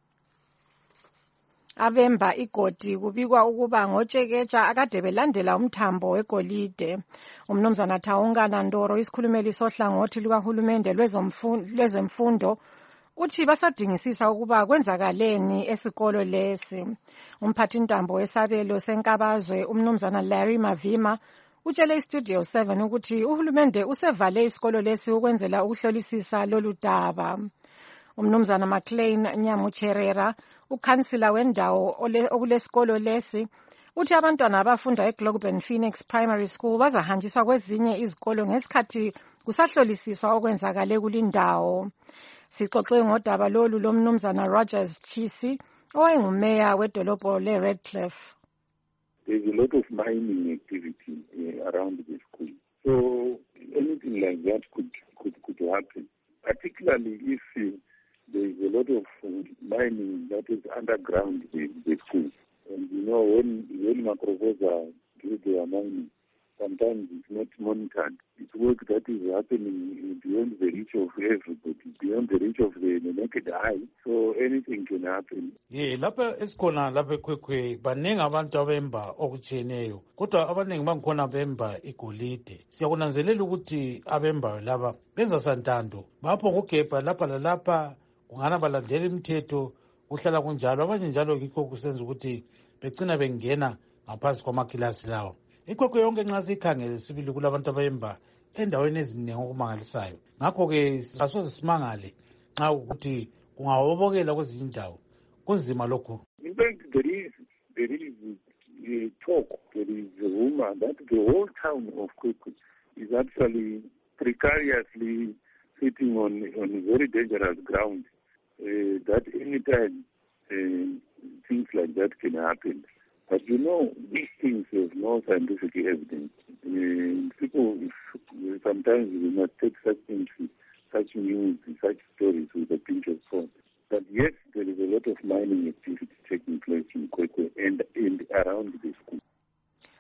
Abemba igodi kubikwa ukuba ngotsheketsha akade belandela umthambo wegolide. Umnumzana Thawungana Ndoro, isikhulumeli sohlangothi lukahulumende lwezemfundo, uthi basadingisisa ukuba kwenzakaleni esikolo lesi. Umphathi intambo wesabelo senkabazwe umnumzana Larry Mavima utshele iStudio 7 ukuthi uhulumende usevale isikolo lesi ukwenzela ukuhlolisisa lolu daba. Umnumzana McLean Nyamucherera, ukhansila wendawo okulesikolo lesi, uthi abantwana abafunda eGlobe and Phoenix Primary School bazahanjiswa kwezinye izikolo ngesikhathi kusahlolisiswa okwenzakale kulindawo. Sixoxe ngodaba lolu lomnumzana Rogers Chisi owayengumeya wedolobho leRedcliffe. There's a lot of mining activity around the school. So anything like that could happen, particularly if there is a lot of mining that is underground in the school. And you know, when Macrovosa do their mining, sometimes it's not monitored. It's work that is happening beyond the reach of everybody, beyond the reach of the naked eye. So anything can happen. Lapha esikhona lapha eKwekwe baningi abantu abemba okutshiyeneyo. Kodwa abaningi bangikhona bemba igolide. Siyakunanzelela ukuthi abemba laba benza santando. Bapho ngogebha lapha lalapha kungana balandela imithetho kuhlala kunjalo. Abanye njalo yikho kusenza ukuthi begcina bengena ngaphansi kwamakilasi lawo. Ikwekwe yonke nxa sikhangele sibili kulabantu abayemba endaweni eziningi okumangalisayo. Ngakho-ke asoze simangale nxa ukuthi kungawobokela kwezinye indawo. Kunzima lokhu. In fact, there is talk, there is a rumor that the whole town of Kwekwe is actually precariously sitting on very dangerous ground. That anytime things like that can happen. But you know, these things have no scientific evidence. People sometimes will not take such things, such news, such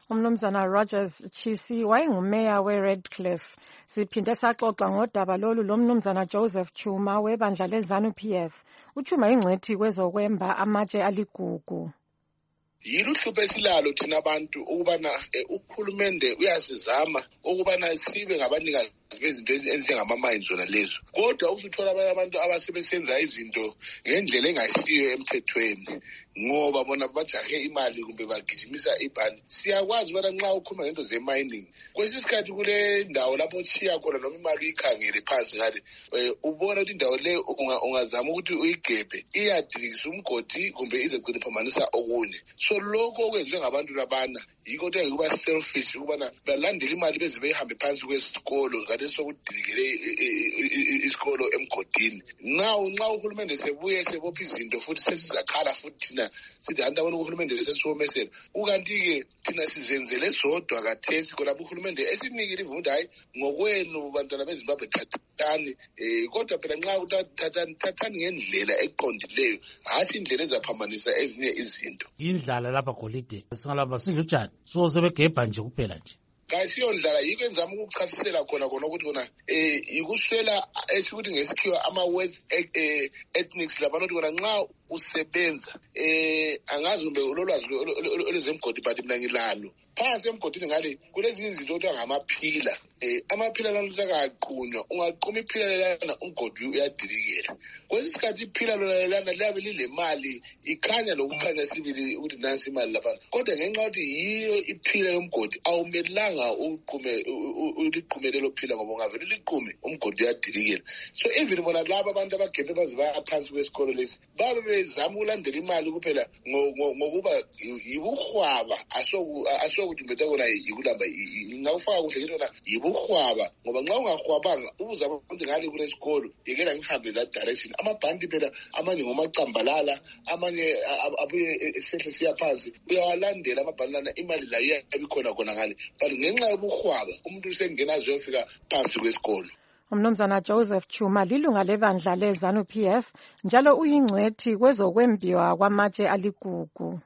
umnumzana Rogers Chisi wayengumeya we-Redcliffe. Siphinde saxoxa ngodaba lolu lomnumzana Joseph Chuma webandla leZANU-PF. uChuma ingcwethi kwezokwemba amatshe aligugu. Yiluhlupho esilalo thina abantu ukubana ukhulumende uyasizama ukubana sibe ngabanikazi bezinto ezinjengama-mines zona lezo, kodwa usuthola abanye abantu abasebenza izinto ngendlela engasiyo emthethweni ngoba bona bajahe imali kumbe bagijimisa ibhani. Siyakwazi ubana nxa ukhuluma ngento ze-mining kwesinye isikhathi kule ndawo lapho otshiya khona noma imali ikhangele phansi ngale ubona ukuthi indawo le ungazama ukuthi uyigebhe iyadilikisa umgodi kumbe izegcina iphambanisa okunye. So lokho okwenziwe ngabantu labana yikho kuthi kuba selfish ukubana balandela imali beze beyihambe phansi kwesikolo kade sokudilikele isikolo emgodini. Nxa uhulumende sebuye sebopha izinto futhi sesizakhala futhi thina sithi hantu abona uhulumende sesiwomesela ukanti-ke thina sizenzele sodwa kathesi kolapho uhulumende esinikile ivundo hayi ngokwenu bantwana bezimbabwe thathani kodwa phela nxa thathani ngendlela eqondileyo hathi indlela ezaphambanisa ezinye izinto. Indlala lapha golide singalapha sinjani so sebegebha nje kuphela nje kayisiyo ndlala yikho enzama ukuchasisela khona ukuthi kona yikuswela esikuthi ngesikhiwa ama-words ethnics lapha nokuthi kona nxa usebenza angazi kumbe ulolwazi olwezemgodi but mina ngilalo phansi emgodini ngale kulezinye izinto okuthiwa ngamaphila. Amaphila lana akaqqunywa, ungaquma iphila lelana umgodi uyadilikela. Kwesinye isikhathi iphila lelana liyabe lile mali ikhanya lokukhanya sibili ukuthi nansi imali lapha, kodwa ngenxa yokuthi yiyo iphila yomgodi awumelanga uliqume lelo phila ngoba ungavele liqume umgodi uyadilikela. So even bona laba abantu abagebhe baze baya phansi kwesikolo lesi babe bezama ukulandela imali kuphela ngokuba yibuhwaba asokuthi mbetha kona yikulamba ngingakufaka kuhle ngithi kona yibuhwaba ngoba nxa ungahwabanga ubuze abantu ngale kulesikolo yekela ngihambe that direction. Amabhandi phela amanye ngomacambalala amanye abuye esehle siya phansi uyawalandela amabhandi lana imali la iyabikhona khona ngale but ngenxa yobuhwaba umuntu usengena azofika phansi kwesikolo. Umnumzana Joseph Chuma lilunga lebandla leZANU-PF njalo uyingcwethi kwezokwembiwa kwamatshe aligugu.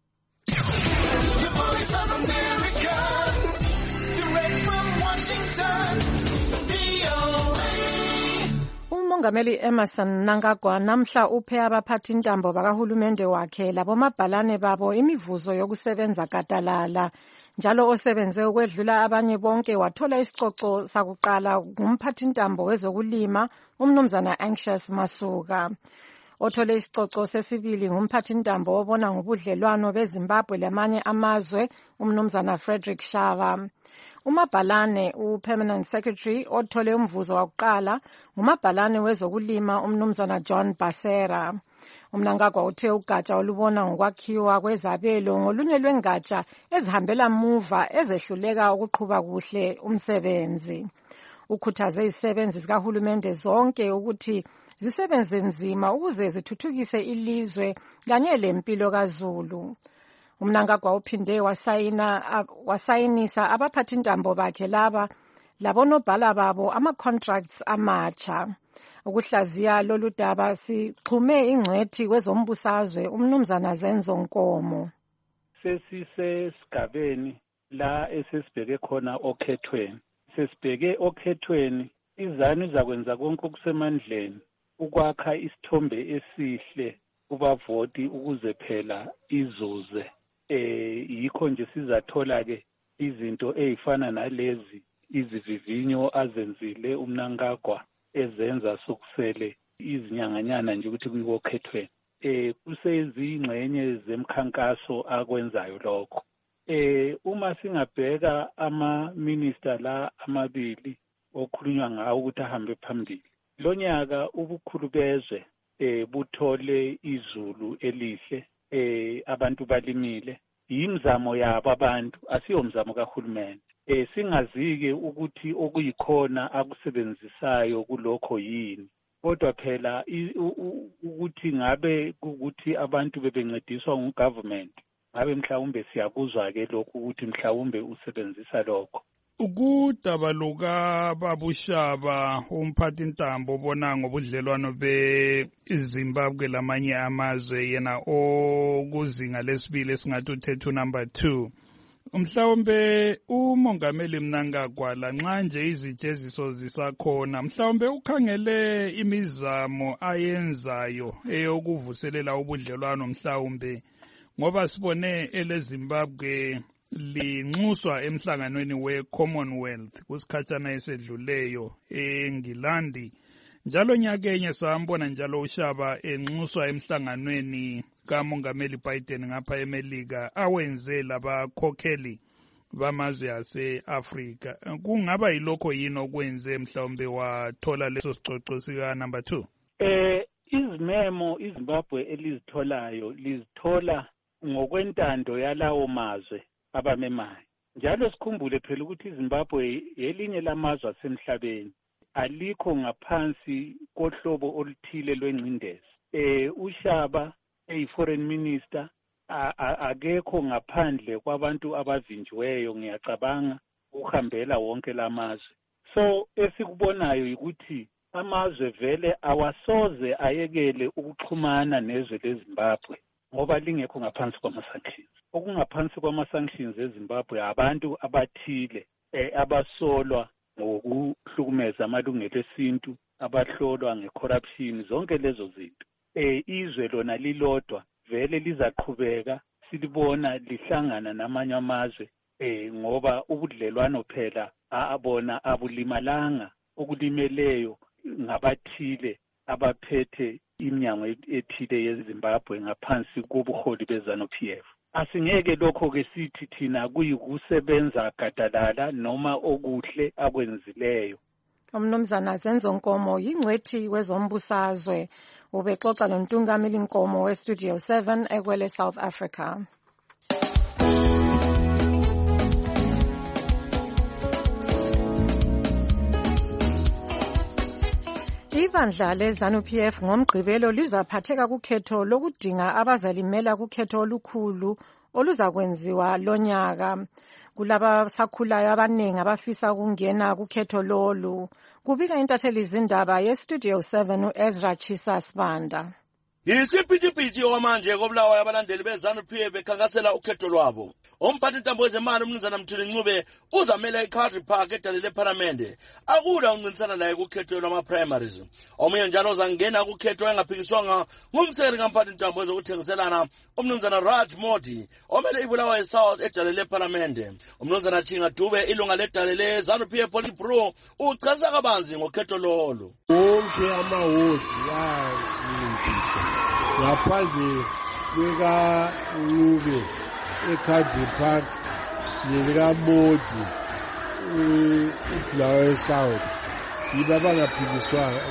uMongameli Emmerson Mnangagwa namhla uphe abaphathi intambo bakahulumende wakhe labomabhalane babo imivuzo yokusebenza gadalala. Njalo osebenze ukwedlula abanye bonke wathola isicoco sakuqala ngumphathi intambo wezokulima umnumzana Anxious Masuka. Othole isicoco sesibili ngumphathi intambo obona ngobudlelwano beZimbabwe lamanye amazwe umnumzana Frederick Shava. Umabhalane uPermanent Secretary othole umvuzo wakuqala ngumabhalane wezokulima umnumzana John Basera. Mnangagwa uthe ugatsha olubona ngokwakhiwa kwezabelo ngolunye lwengatsha ezihambela muva ezehluleka ukuqhuba kuhle umsebenzi. Ukhuthaze izisebenzi zikahulumende zonke ukuthi zisebenze nzima ukuze zithuthukise ilizwe kanye lempilo kaZulu. Mnangagwa uphinde wasayinisa abaphathi intambo bakhe laba labonobhala babo ama-contracts amatsha. Ukuhlaziya lolu daba sixhume ingcwethi kwezombusazwe umnumzana Zenzo Nkomo. Sesisesigabeni la esesibheke khona okhethweni. Sesibheke okhethweni iZANU izakwenza konke okusemandleni ukwakha isithombe esihle kubavoti ukuze phela izuze. Yikho nje sizathola-ke izinto ezifana nalezi izivivinyo azenzile uMnangagwa ezenza sokusele izinyanganyana nje ukuthi kuyiwokhethweni. Kusezingxenye zemkhankaso akwenzayo lokho. Uma singabheka ama-minister la amabili okhulunywa ngawo ukuthi ahambe phambili. Lo nyaka ubukhulu bezwe buthole izulu elihle, abantu balimile. Yimzamo yabo abantu, asiyomzamo kahulumende. Singazi-ke ukuthi okuyikhona akusebenzisayo kulokho yini. Kodwa phela ukuthi ngabe ukuthi abantu bebencediswa ngugovernment, ngabe mhlawumbe siyakuzwa-ke lokhu ukuthi mhlawumbe usebenzisa lokho. Ukudaba lukaBabushaba umphathi intambo bona ngobudlelwano beZimbabwe lamanye amazwe yena okuzinga lesibili esingathi uthethu number 2 Mhlawumbe umongameli Mnangagwa nxa nje izijeziso zisakhona, mhlawumbe ukhangele imizamo ayenzayo eyokuvuselela ubudlelwano mhlawumbe, ngoba sibone eleZimbabwe linxuswa emhlanganweni we-Commonwealth kusikhatshana esedluleyo eNgilandi. Njalo nyakenye sambona njalo uShaba enxuswa emhlanganweni kaMongameli Biden ngapha eMelika awenze labakhokheli bamazwe ase-Afrika. Kungaba yilokho yini okwenze mhlawumbe wathola leso sicoco sika number 2? Izimemo iZimbabwe elizitholayo lizithola ngokwentando yalawo mazwe abamemayo. Njalo sikhumbule phela ukuthi iZimbabwe yelinye lamazwe asemhlabeni, alikho ngaphansi kohlobo oluthile lwengcindezi. uShaba eyi-foreign minister akekho ngaphandle kwabantu abavinjiweyo, ngiyacabanga ukuhambela wonke lamazwe. So esikubonayo ukuthi amazwe vele awasoze ayekele ukuxhumana nezwe leZimbabwe ngoba lingekho ngaphansi kwama-sanctions. Okungaphansi kwama-sanctions eZimbabwe abantu abathile abasolwa ngokuhlukumeza amalungelo esintu, abahlolwa nge-corruption, zonke lezo zinto. Izwe lona lilodwa vele lizaqhubeka silibona lihlangana namanye amazwe ngoba ubudlelwano phela abona abulimalanga, okulimeleyo ngabathile abaphethe iminyango ethile yeZimbabwe ngaphansi kobuholi beZANU-PF. Asingeke lokho-ke sithi thina kuyikusebenza gadalala noma okuhle akwenzileyo. Umnumzana Zenzo Nkomo yingcwethi wezombusazwe ubexoxa noNtungameli Nkomo weStudio 7 ekwele South Africa. Ibandla leZANU-PF ngomgqibelo lizaphatheka kukhetho lokudinga abazalimela kukhetho olukhulu oluzakwenziwa lonyaka. Kulaba sakhulayo abaningi abafisa ukungena kukhetho lolu. Kubika intatheli izindaba yeStudio 7 uEzra Chisa Sibanda. Yisiphithiphithi okwamanje kobulawayo abalandeli beZANU-PF bekhankasela ukhetho lwabo. Umphathi ntambo wezemali umnumzana Mthuli Ncube uzamela eCountry Park edale lePhalamende. Akula uncintisana naye kukhetho lwama-primaries. Omunye njalo uzangena kukhetho engaphikiswanga ngumsekeli kamphathi ntambo wezokuthengiselana umnumzana Raj Modi omele iBulawayo South edale lePhalamende. Umnumzana Chinga Dube ilunga ledale leZANU-PF Politburo uchazisa kabanzi ngokhetho lolo. Wonke amawodi ngaphandle kwekaNcube eCountry Park nelikaModi iBulawayo South yibo abangaphikiswanga.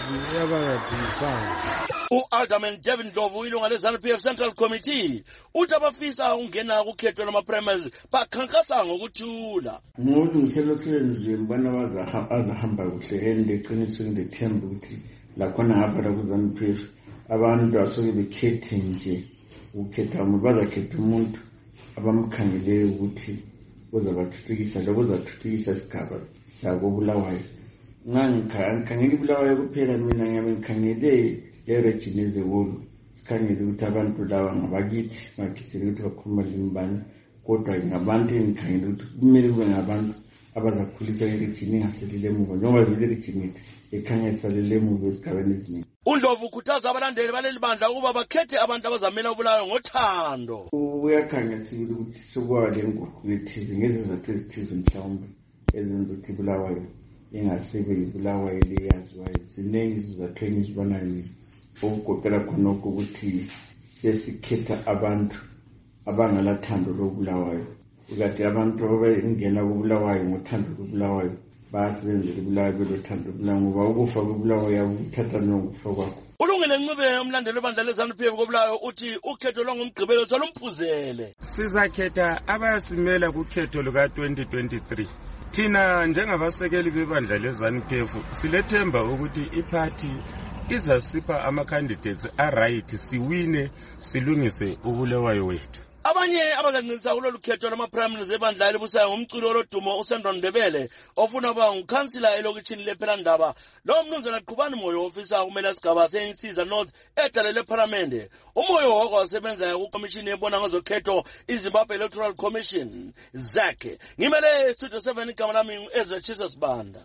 U-Alderman Devin Ndlovu ilunga leZANU-PF Central Committee uthi abafisa ungena kukhetho lwama-primaries bakhankasa ngokuthula. Ngokulungiselela okusebenziwe ngibona bazahamba kuhle and eqinisweni lethemba ukuthi lakhona ngapha la kuZANU-PF abantu asuke bekhethe nje ukhetha umuntu, bazakhetha umuntu abamkhangeleyo ukuthi uzabathuthukisa lokuzathuthukisa isigaba sako Bulawayo. Ngikhangele iBulawayo kuphela, mina ngiyabe ngikhangele le-region ezewolu, sikhangele ukuthi abantu laba ngabakithi, ngakhethele ukuthi bakhuluma limbani, kodwa ngabantu engikhangele ukuthi kumele kube ngabantu abazakhulisa i-region ingasalele emuva njengoba vele i-region yethu ekhanya isalele emuva ezigabeni eziningi. uNdlovu ukhuthaza abalandeli baleli bandla ukuba bakhethe abantu abazamela uBulawayo ngothando. Uyakhangelisile ukuthi sokwaba le nguquko ethize ngezizathu ezithize mhlawumbe ezenza ukuthi iBulawayo ingasebe iBulawayo leyaziwayo. Ziningi izizathu engizibonayo okugoqela khonokho ukuthi sesikhetha abantu abangalathando loBulawayo. Ukade abantu abangena kuBulawayo ngothando loBulawayo bayasebenzela iBulawayo belothando loBulawayo ngoba ukufa kweBulawayo yakuthatha nokufa kwakho. Ulungile Ncube umlandeli webandla leZANU-PF koBulawayo uthi ukhetho lwangomgqibelo solumphuzele. Sizakhetha abayasimela kukhetho luka-2023. Thina njengabasekeli bebandla leZANU-PF silethemba ukuthi iphathi izasipha ama-candidates a-right siwine silungise uBulawayo wethu. abanye abazancinisa kulolu khetho lama-prime minister ebandla elibusayo ngumculi olodumo uSandron Ndebele ofuna ukuba ngukhansila elokitshini lephelandaba. Lo mnumzana Qhubani Moyo ofisa ukumela isigaba seNsiza North edale lephalamende. Umoyo wakwasebenza kukomishini ebona ngezokhetho iZimbabwe Electoral Commission ZAC. Ngimele Studio 7 igama lami Ezra Jesus Banda.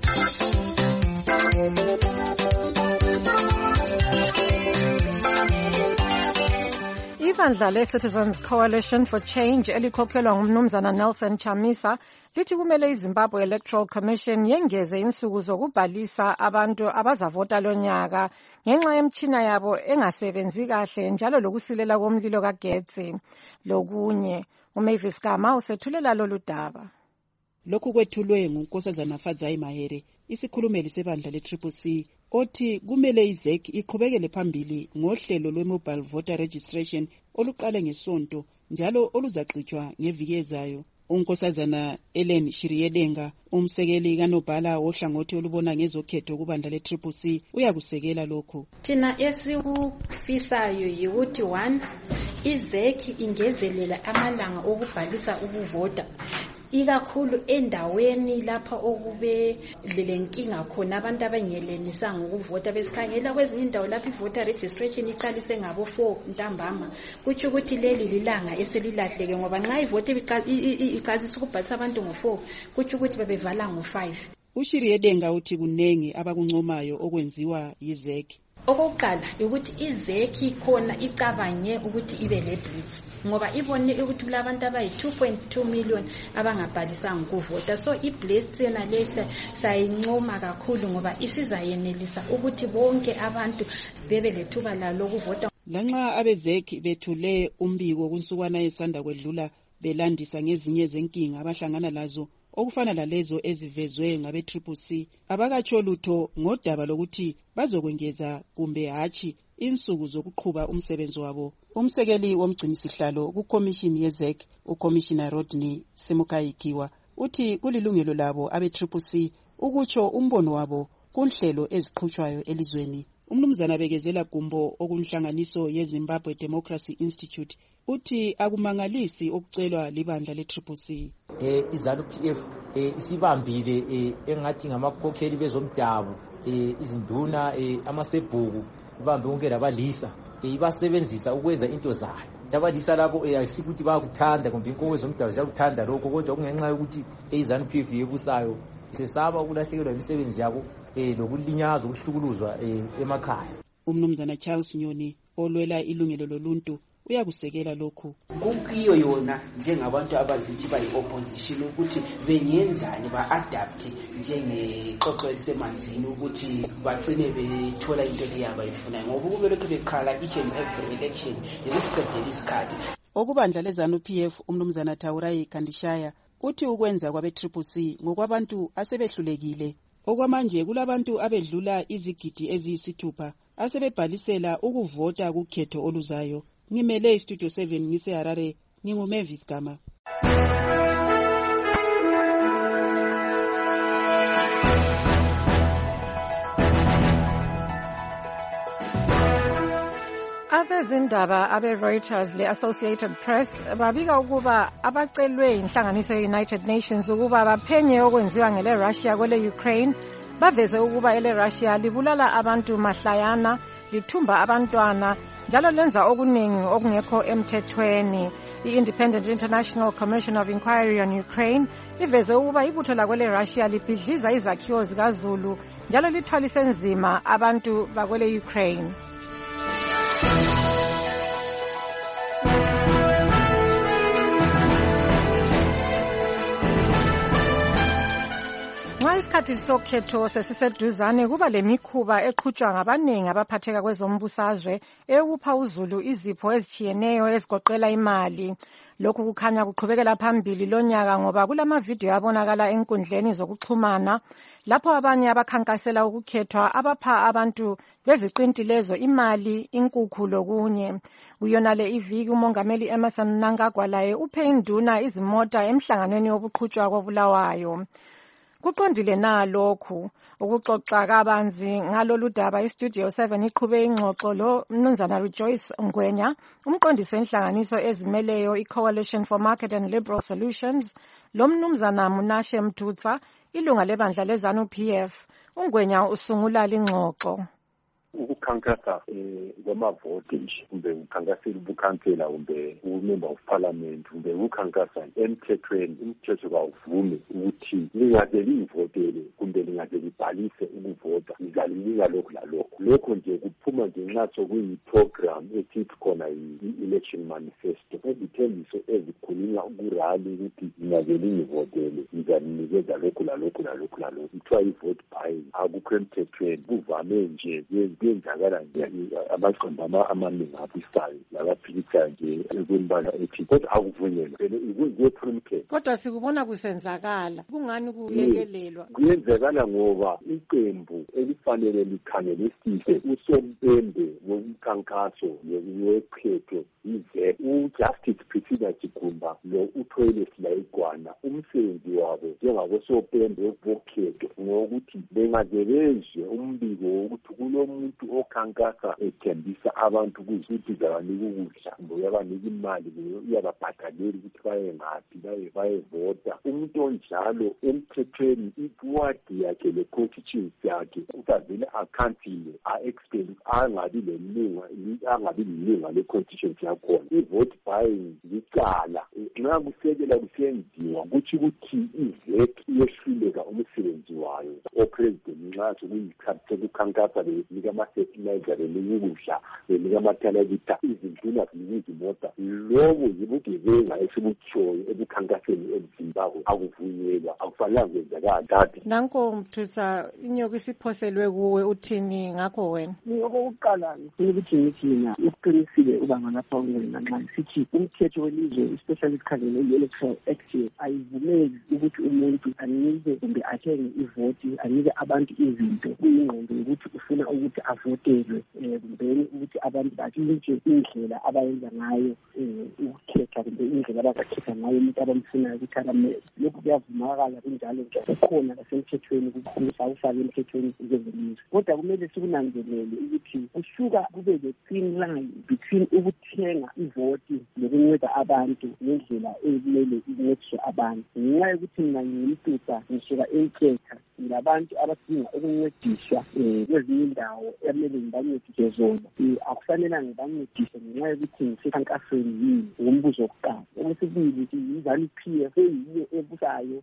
Ibandla le-Citizens Coalition for Change elikhokhelwa ngumnumzana Nelson Chamisa lithi kumele iZimbabwe Electoral Commission yengeze insuku zokubhalisa abantu abazavota lonyaka ngenxa yemtshina yabo engasebenzi kahle njalo lokusilela komlilo kagetsi. Lokunye uMavis Kama usethulela lolu daba. Lokhu kwethulwe nguNkosazana Fadzai Mahere, isikhulumeli sebandla le-CCC, othi kumele iZEC iqhubekele phambili ngohlelo lwe-mobile voter registration oluqale ngesonto njalo oluzaqhutshwa ngeviki ezayo. uNkosazana Ellen Shiriyedenga, umsekeli kanobhala wohlangothi olubona ngezokhetho kubandla le-CCC, uyakusekela lokho. Thina esikufisayo yikuthi 1 iZEC ingezelela amalanga okubhalisa ukuvota ikakhulu endaweni lapha okube lenkinga khona abantu abangelenisanga ukuvota besikhangela kwezinye indawo lapha ivoter registration iqalise ngabo 4 ntambama kuthi ukuthi leli lilanga eselilahleke ngoba nxa ivote iqalisa ukubhalisa abantu ngo4 kuthi ukuthi bebevala ngo5. uShiriyedenga uthi kunengi abakuncomayo okwenziwa yiZEC. Okokuqala ukuthi iZEC khona icabanye ukuthi ibe leblitz ngoba ibone ukuthi kulabantu abayi 2.2 million abangabhalisanga ukuvota, so iblitz yena lesa sayincoma kakhulu ngoba isizayenelisa ukuthi bonke abantu bebe lethuba lalo ukuvota. Lanxa abeZEC bethule umbiko kunsukwana esanda kwedlula belandisa ngezinye zenkinga abahlangana lazo okufana lalezo ezivezwe ngabe-CCC, abakatsho lutho ngodaba lokuthi bazokwengeza kumbe hatshi insuku zokuqhuba umsebenzi wabo. Umsekeli womgcinisihlalo kukomishini yeZEC, uCommissioner Rodney Semukaikiwa, uthi kulilungelo labo abe-CCC ukutsho umbono wabo kunhlelo eziqhutshwayo elizweni. Umnumzana Bekezela Gumbo okunhlanganiso yeZimbabwe Democracy Institute uthi akumangalisi okucelwa libandla le-CCC. iZANU-PF isibambile engathi ngamakhokheli bezomdabu, izinduna, amasebhuku, ibambe konke labalisa, ibasebenzisa ukwenza into zayo. Labalisa labo ayisikuthi bayakuthanda kumbe inkonzo zomdabu ziyakuthanda lokho, kodwa kungenxa yokuthi iZANU-PF yebusayo sesaba ukulahlekelwa imisebenzi yabo lokulinyazwa ukuhlukuluzwa emakhaya. Umnumzana Charles Nyoni olwela ilungelo loluntu uyakusekela lokhu. Kukiyo yona njengabantu abazithi bayi-opposition ukuthi bengenzani ba-adapt njengeqoqo elisemanzini ukuthi bagcine bethola into leyabayifunayo ngoba kube lokhu bekhala each and every election yesiqedela isikhathi. Okubandla leZANU-PF umnumzana Taurai Kandishaya uthi ukwenza kwabe-CCC ngokwabantu asebehlulekile. Okwamanje kulabantu abedlula izigidi eziyisithupha asebebhalisela ukuvota kukhetho oluzayo. Ngimele Studio 7 ngiseHarare, nginguMavis Gama. Abezindaba abe-Reuters le-Associated Press babika ukuba abacelwe inhlanganiso ye-United Nations ukuba baphenye okwenziwa ngele-Russia kwele-Ukraine baveze ukuba ele-Russia libulala abantu mahlayana, lithumba abantwana njalo lenza okuningi okungekho emthethweni. I-Independent International Commission of Inquiry on Ukraine iveze ukuba ibutho lakwele-Russia libhidliza izakhiwo zikaZulu njalo lithwalise nzima abantu bakwele-Ukraine. Nxa isikhathi sokhetho sesiseduzane kuba lemikhuba eqhutshwa ngabaningi abaphatheka kwezombusazwe eyokupha uZulu izipho ezitshiyeneyo ezigoqela imali. Lokhu kukhanya kuqhubekela phambili lonyaka ngoba kulamavidiyo abonakala enkundleni zokuxhumana lapho abanye abakhankasela ukukhethwa abapha abantu beziqinti lezo imali, inkukhu lokunye. Kuyonale iviki umongameli Emmerson Mnangagwa laye uphe induna izimota emhlanganweni wokuqhutshwa koBulawayo. Kuqondile na lokhu? Ukuxoxa kabanzi ngalolu daba iStudio 7 iqhube ingxoxo lo Mnumzana Rejoice Ngwenya, umqondisi wenhlanganiso ezimeleyo iCoalition for Market and Liberal Solutions, lo Mnumzana Munashe Mthutsa, ilunga lebandla leZANU-PF. Ungwenya usungula ingxoxo. Ukukhankasa kwamavoti kumbe ukukhankasela ubukhansela kumbe umember of parliament kumbe ukukhankasa emthethweni, umthetho kawuvumi ukuthi lingaze livotele kumbe lingaze libhalise ukuvota, lizalinika lokhu lalokhu. Lokho nje kuphuma ngenxa sokuyi-program esithi khona i-election manifesto, ezithembiso ezikhulunywa kurali ukuthi lingaze lingivotele, lizalinikeza lokhu lalokhu lalokhu lalokhu. Kuthiwa i-vote buying akukho emthethweni, kuvame nje kuyenzakala nje amaqembu amaningi abisayo labaphikisa nje ekwembala ethi kodwa akuvunyelwa kuye-promulgate. Kodwa sikubona kusenzakala, kungani kuyekelelwa? Kuyenzakala ngoba iqembu elifanele likhangelisise usompembe womkhankaso wekhetho ize uJustice Priscilla Chigumba lo uThoyile Silayigwana, umsebenzi wabo njengabosompembe wokhetho ngokuthi bengaze bezwe umbiko wokuthi kulomuntu okhankasa ethembisa abantu ukuthi zabanika ukudla kumbe uyabanika imali uyababhadalela ukuthi baye ngaphi bayevota. Umuntu onjalo emthethweni iwadi yakhe le-constituency yakhe usavele akhansile a-expel angabi lilunga le-constituency yakhona. I-vote buying licala nxa kusekela kusenziwa kutsho ukuthi i-VEC iyehluleka umsebenzi wayo. O-president nxa sekuyikhathi sekukhankasa benika ama-fertilizer benika ukudla benika amathalakita izinduna zinika izimota, lobo yibugebenga esibutshoyo ebukhankaseni ezimbabwe akuvunyelwa, akufanelanga kwenzakala kade. Nanko Mthutsa, inyoka isiphoselwe kuwe, uthini ngakho wena? Okokuqala ngifuna ukuthi ngithi mina uqinisile ubanga lapha ungwena nxa sithi umthetho welizwe especially ikhangele i-Electoral Act ayivumeli ukuthi umuntu anike kumbe athenge ivoti, anike abantu izinto kuyingqondo yokuthi ufuna ukuthi avotelwe kumbe ukuthi abantu batshintshe indlela abayenza ngayo ukukhetha kumbe indlela abazakhetha ngayo umuntu abamfunayo ukuthi abamele. Lokhu kuyavumakala kunjalo nje, kukhona lasemthethweni awufake emthethweni uzenzelizwe. Kodwa kumele sikunanzelele ukuthi kusuka kube le-thin line between ukuthenga ivoti nokunceda abantu ngendlela ekumele incediswe abantu. Ngenxa yokuthi mina ngiyimtuta ngisuka enketha, ngabantu abadinga ukuncediswa kwezinye indawo emele ngibancedise zona, akufanelanga ngibancedise ngenxa yokuthi ngisekhankasweni yini, ngumbuzo wokuqala. Okwesibili, iZANU-PF eyiyo ebusayo,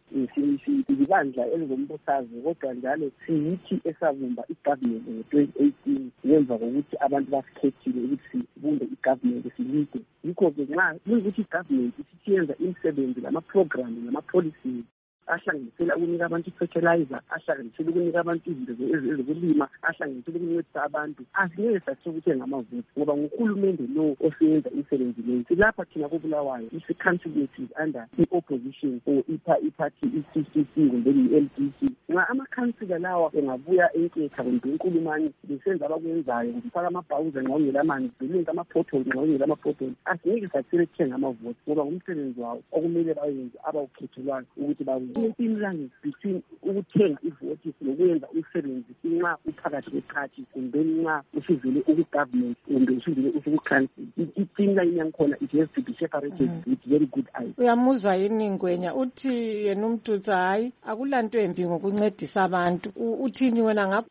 ibandla elizombusazwe, kodwa njalo siyithi esabumba igovernment ngo-2018 ngemva kokuthi abantu basikhethile ukuthi sibumbe igovernment silide. Yikho-ke nxa kuyukuthi igovernment isithi yenza imisebenzi lama-program nama-policies ahlanganisela ukunika abantu i-fertilizer, ahlanganisela ukunika abantu izinto ezokulima, ahlanganisela ukuncedisa abantu, asingeke sathi ngamavoti ngoba nguhulumende lo oseyenza imisebenzi leyo. Silapha thina koBulawayo isi-councillors under i-opposition or i-party i-CCC kumbe i-LDC. Nxa amakhansila lawa engabuya enketha kumbe enkulumani besenza abakwenzayo, ngifaka amabhawuza nxa ungela amanzi, belenza ama-potholes nxa ungela ama-potholes, asingeke sathi ngamavoti ngoba ngumsebenzi wawo okumele bawenze abawukhethelwayo ukuthi bawenze. Inlangi between ukuthenga ivoti nokwenza umsebenzi nxa uphakathi kweparty kumbe nxa usivele ukugovernment kumbe usivele ukukhansila. I-line yankhona it has to be separated with very good eyes. Uyamuzwa yini Ngwenya uthi yena uMthutsa hayi akulanto embi ngokuncedisa abantu, uthini wena ngapho?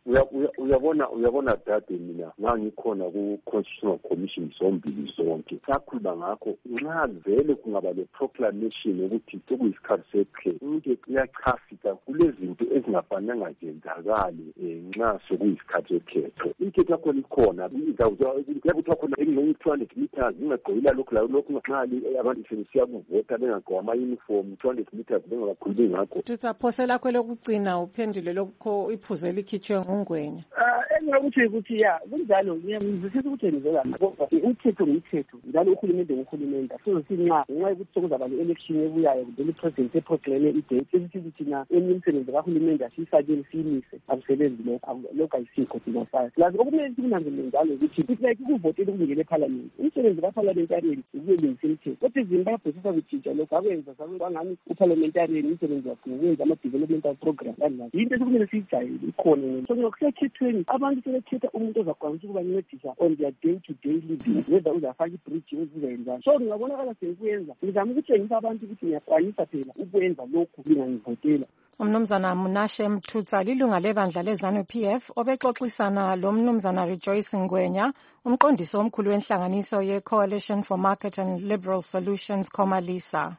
Uyabona dade, mina ngangikhona ku-Constitutional Commission zombili zonke sakhuluma ngakho. Nxa vele kungaba le-proclamation ukuthi sekuyisikhathi sekhetho, umuntu uyachasisa kulezinto ezingafanelanga zenzakali nxa sekuyisikhathi sekhetho. Inketho yakhona ikhona, kuyakuthiwa khona engxenye 200 meters ingagqokila lokhu lalokhu nxa abantu sebesiya kuvota bengagqoka ama-uniform 200 meters bengakakhulumi ngakho. Tutsaphosela kwelokugcina uphendule lokho iphuzo elikhitshwe nguNgwenya. Ukuthi ya kunjalo ngiyamvisisa ukuthi enzelana kodwa umthetho ngumthetho njalo uhulumende nguhulumende. So sinxa nxa ukuthi sokuzaba le-election ebuyayo kumbe i-president eproclame ide sesithi thina emimsebenzi kahulumende asiyifakeni siyimise akusebenzi lokho ayisikho thina fire lazi okumele sikunanzelele njalo ukuthi it's like ukuvotela ukungena eParliament umsebenzi kaParliamentarian ukuyelungisa imithetho kodwa eZimbabwe sisakujija lokho akwenza kwangani uParliamentarian umsebenzi wakhe ukwenza ama-developmental program yinto ekumele siyijayele ikhona so ngokusekhethweni abantu sebekhetha umuntu ozakwanisa ukubancedisa on their day-to-day living whether uzafaka ibridge uzenzani so ngingabonakala sengikuyenza ngizama ukutshengisa abantu ukuthi ngiyakwanisa phela ukwenza lokhu ngingangivotela. Umnumzana Munashe Mthutsa lilunga lebandla leZANU-PF obexoxisana lo mnumzana Rejoice Ngwenya umqondisi omkhulu wenhlanganiso ye-Coalition for Market and Liberal Solutions Comalisa.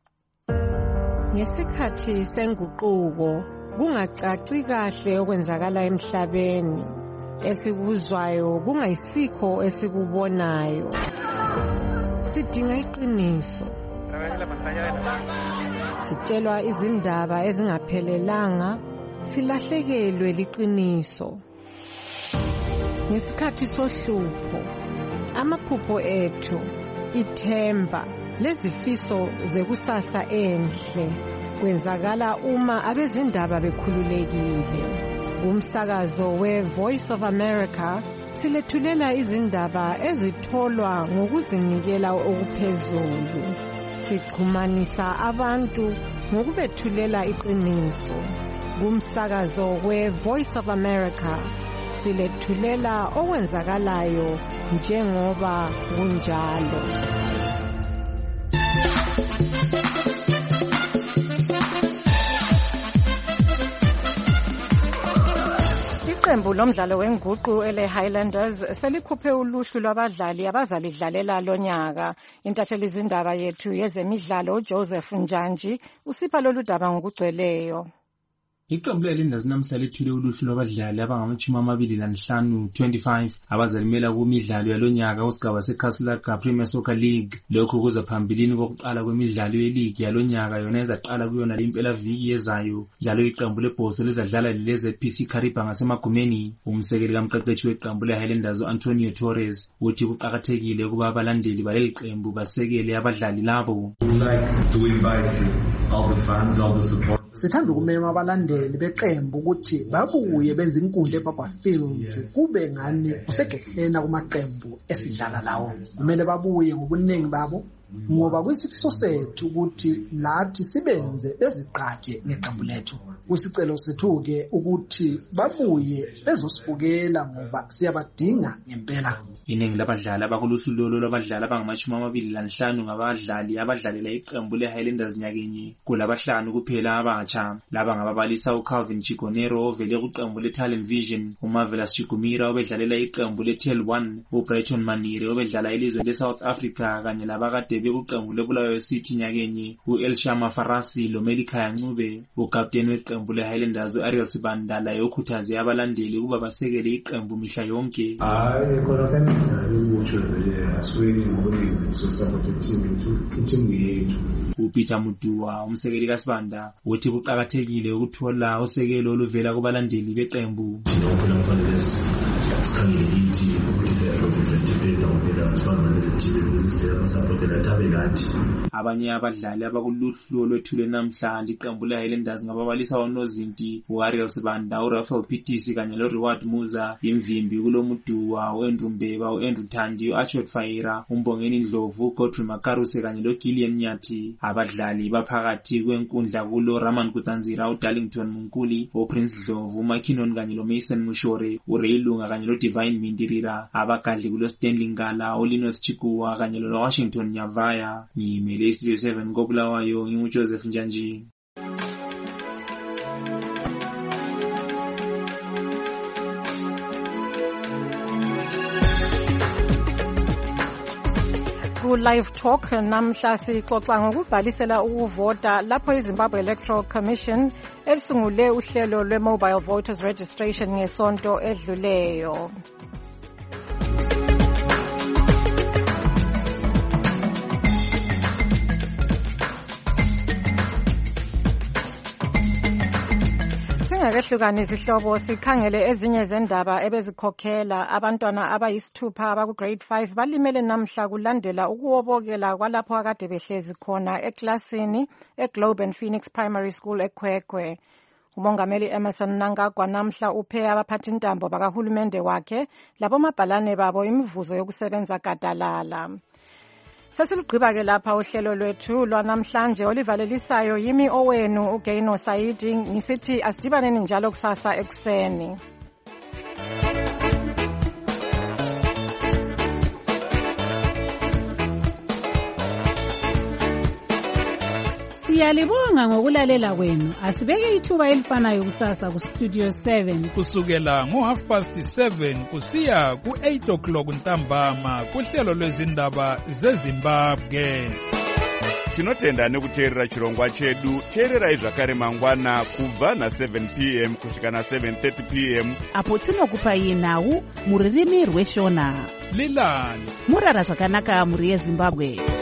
Ngesikhathi senguquko kungacaci kahle okwenzakala emhlabeni esikuzwayo kungayisikho esikubonayo sidinga iqiniso sitshelwa izindaba ezingaphelelanga silahlekelwe liqiniso ngesikhathi sohlupho amaphupho ethu ithemba lezifiso zekusasa enhle kwenzakala uma abezindaba bekhululekile umsakazo we-Voice of America silethulela izindaba ezitholwa ngokuzinikela okuphezulu sixhumanisa abantu ngokubethulela iqiniso kumsakazo we-Voice of America silethulela okwenzakalayo njengoba kunjalo. Iqembu lomdlalo wenguqu ele Highlanders selikhuphe uluhlu lwabadlali abazalidlalela lonyaka. Intatheli izindaba yethu yezemidlalo Joseph Njanji usipha lolu daba ngokugcweleyo. Iqembu leHighlanders namhla lethule uluhlu lwabadlali abangama-25 25 abazalimela kumidlalo yalonyaka kusigaba seCastle Premier Soccer League. Lokhu kuza phambilini kokuqala kwemidlalo yeligi yalonyaka yona ezaqala kuyona lempelaviki yezayo. Njalo iqembu lebhoso lizadlala leZPC Kariba ngasemagumeni. Umsekeli kamqeqeshi weqembu leHighlanders Antonio Torres uthi kuqakathekile ukuba abalandeli baleli qembu basekele abadlali labo. Sithanda ukumema abalandeli beqembu ukuthi babuye benze inkundla eBaba Fields kube ngani kusegedlena kumaqembu esidlala lawo. Kumele babuye ngobuningi babo ngoba kwisifiso sethu ukuthi lathi sibenze bezigqaje neqembu lethu. Kusicelo sethu-ke ukuthi babuye bezosibukela ngoba siyabadinga ngempela. Iningi labadlali abakuluhlu lolo lwabadlali abangama-25 ngabadlali abadlalela iqembu leHighlanders nyakenye kulabahlanu kuphela abatsha. Laba ngababalisa uCalvin Chigonero ovele kuqembu leTalent Vision, uMarvelous Chigumira obedlalela iqembu leTel1, uBrighton Manire obedlala elizweni leSouth Africa kanye labakade bekuqembu leBulawayo City nyakenye uElshama Farasi loMelikhaya Ncube. Ukapteni weqembu leHighlanders uAriel Sibanda laye ukhuthaze abalandeli ukuba basekele iqembu mihla yonke. uPeter Mutua umsekeli kaSibanda uthi kuqakathekile ukuthola usekelo oluvela kubalandeli beqembu. Abanye abadlali abakuluhlu olwethule namhlanje iqembu leHighlanders ngababalisa uNozinti, uAriel Sibanda, uRafael Pitisi kanye loReward Muza. Imvimbi kuloMuduwa, uAndrew Mbeba, uAndrew Thandi, uAchot Faira, uMbongeni Ndlovu, Godfrey Makaruse kanye loGillian Nyathi. Abadlali baphakathi kwenkundla kulo Raman Kutsanzira, uDarlington Munkuli, uPrince Ndlovu, uMakinon kanye loMason Mushore, uRay Lunga kanye loDivine Mindirira. Abagadli kulo Stanley Ngala, uLinoth Chikuwa kanye loWashington Nyavaya. Ngimele iStudio 7 koBulawayo nginguJoseph Njanji. Live Talk namhla sixoxa ngokubhalisela ukuvota lapho iZimbabwe Electoral Commission elisungule uhlelo lwe-Mobile Voters Registration ngesonto edluleyo. Singakehlukani izihlobo sikhangele ezinye zendaba ebezikhokhela abantwana abayisithupha abaku-grade 5 balimele namhla kulandela ukuwobokela kwalapho akade behlezi khona eklasini eGlobe and Phoenix Primary School eKwekwe. Umongameli Emerson Mnangagwa namhla uphe abaphathintambo bakahulumende wakhe labomabhalane babo imivuzo yokusebenza gadalala. Sesilugqiba-ke lapha uhlelo lwethu lwanamhlanje olivalelisayo yimi owenu uGaino Saidi ngisithi asidibaneni njalo kusasa ekuseni. Siyalibonga ngokulalela kwenu. Asibeke ithuba elifanayo kusasa ku Studio 7 kusukela ngo7:30 kusiya ku8:00 ntambama kuhlelo lwezindaba zeZimbabwe. Tinotenda nekuteerera chirongwa chedu. Teererai zvakare mangwana kubva na7 p.m. kusvika na7:30 p.m. apo tinokupai nhau mururimi rweshona. Lilani murara zvakanaka muri yeZimbabwe.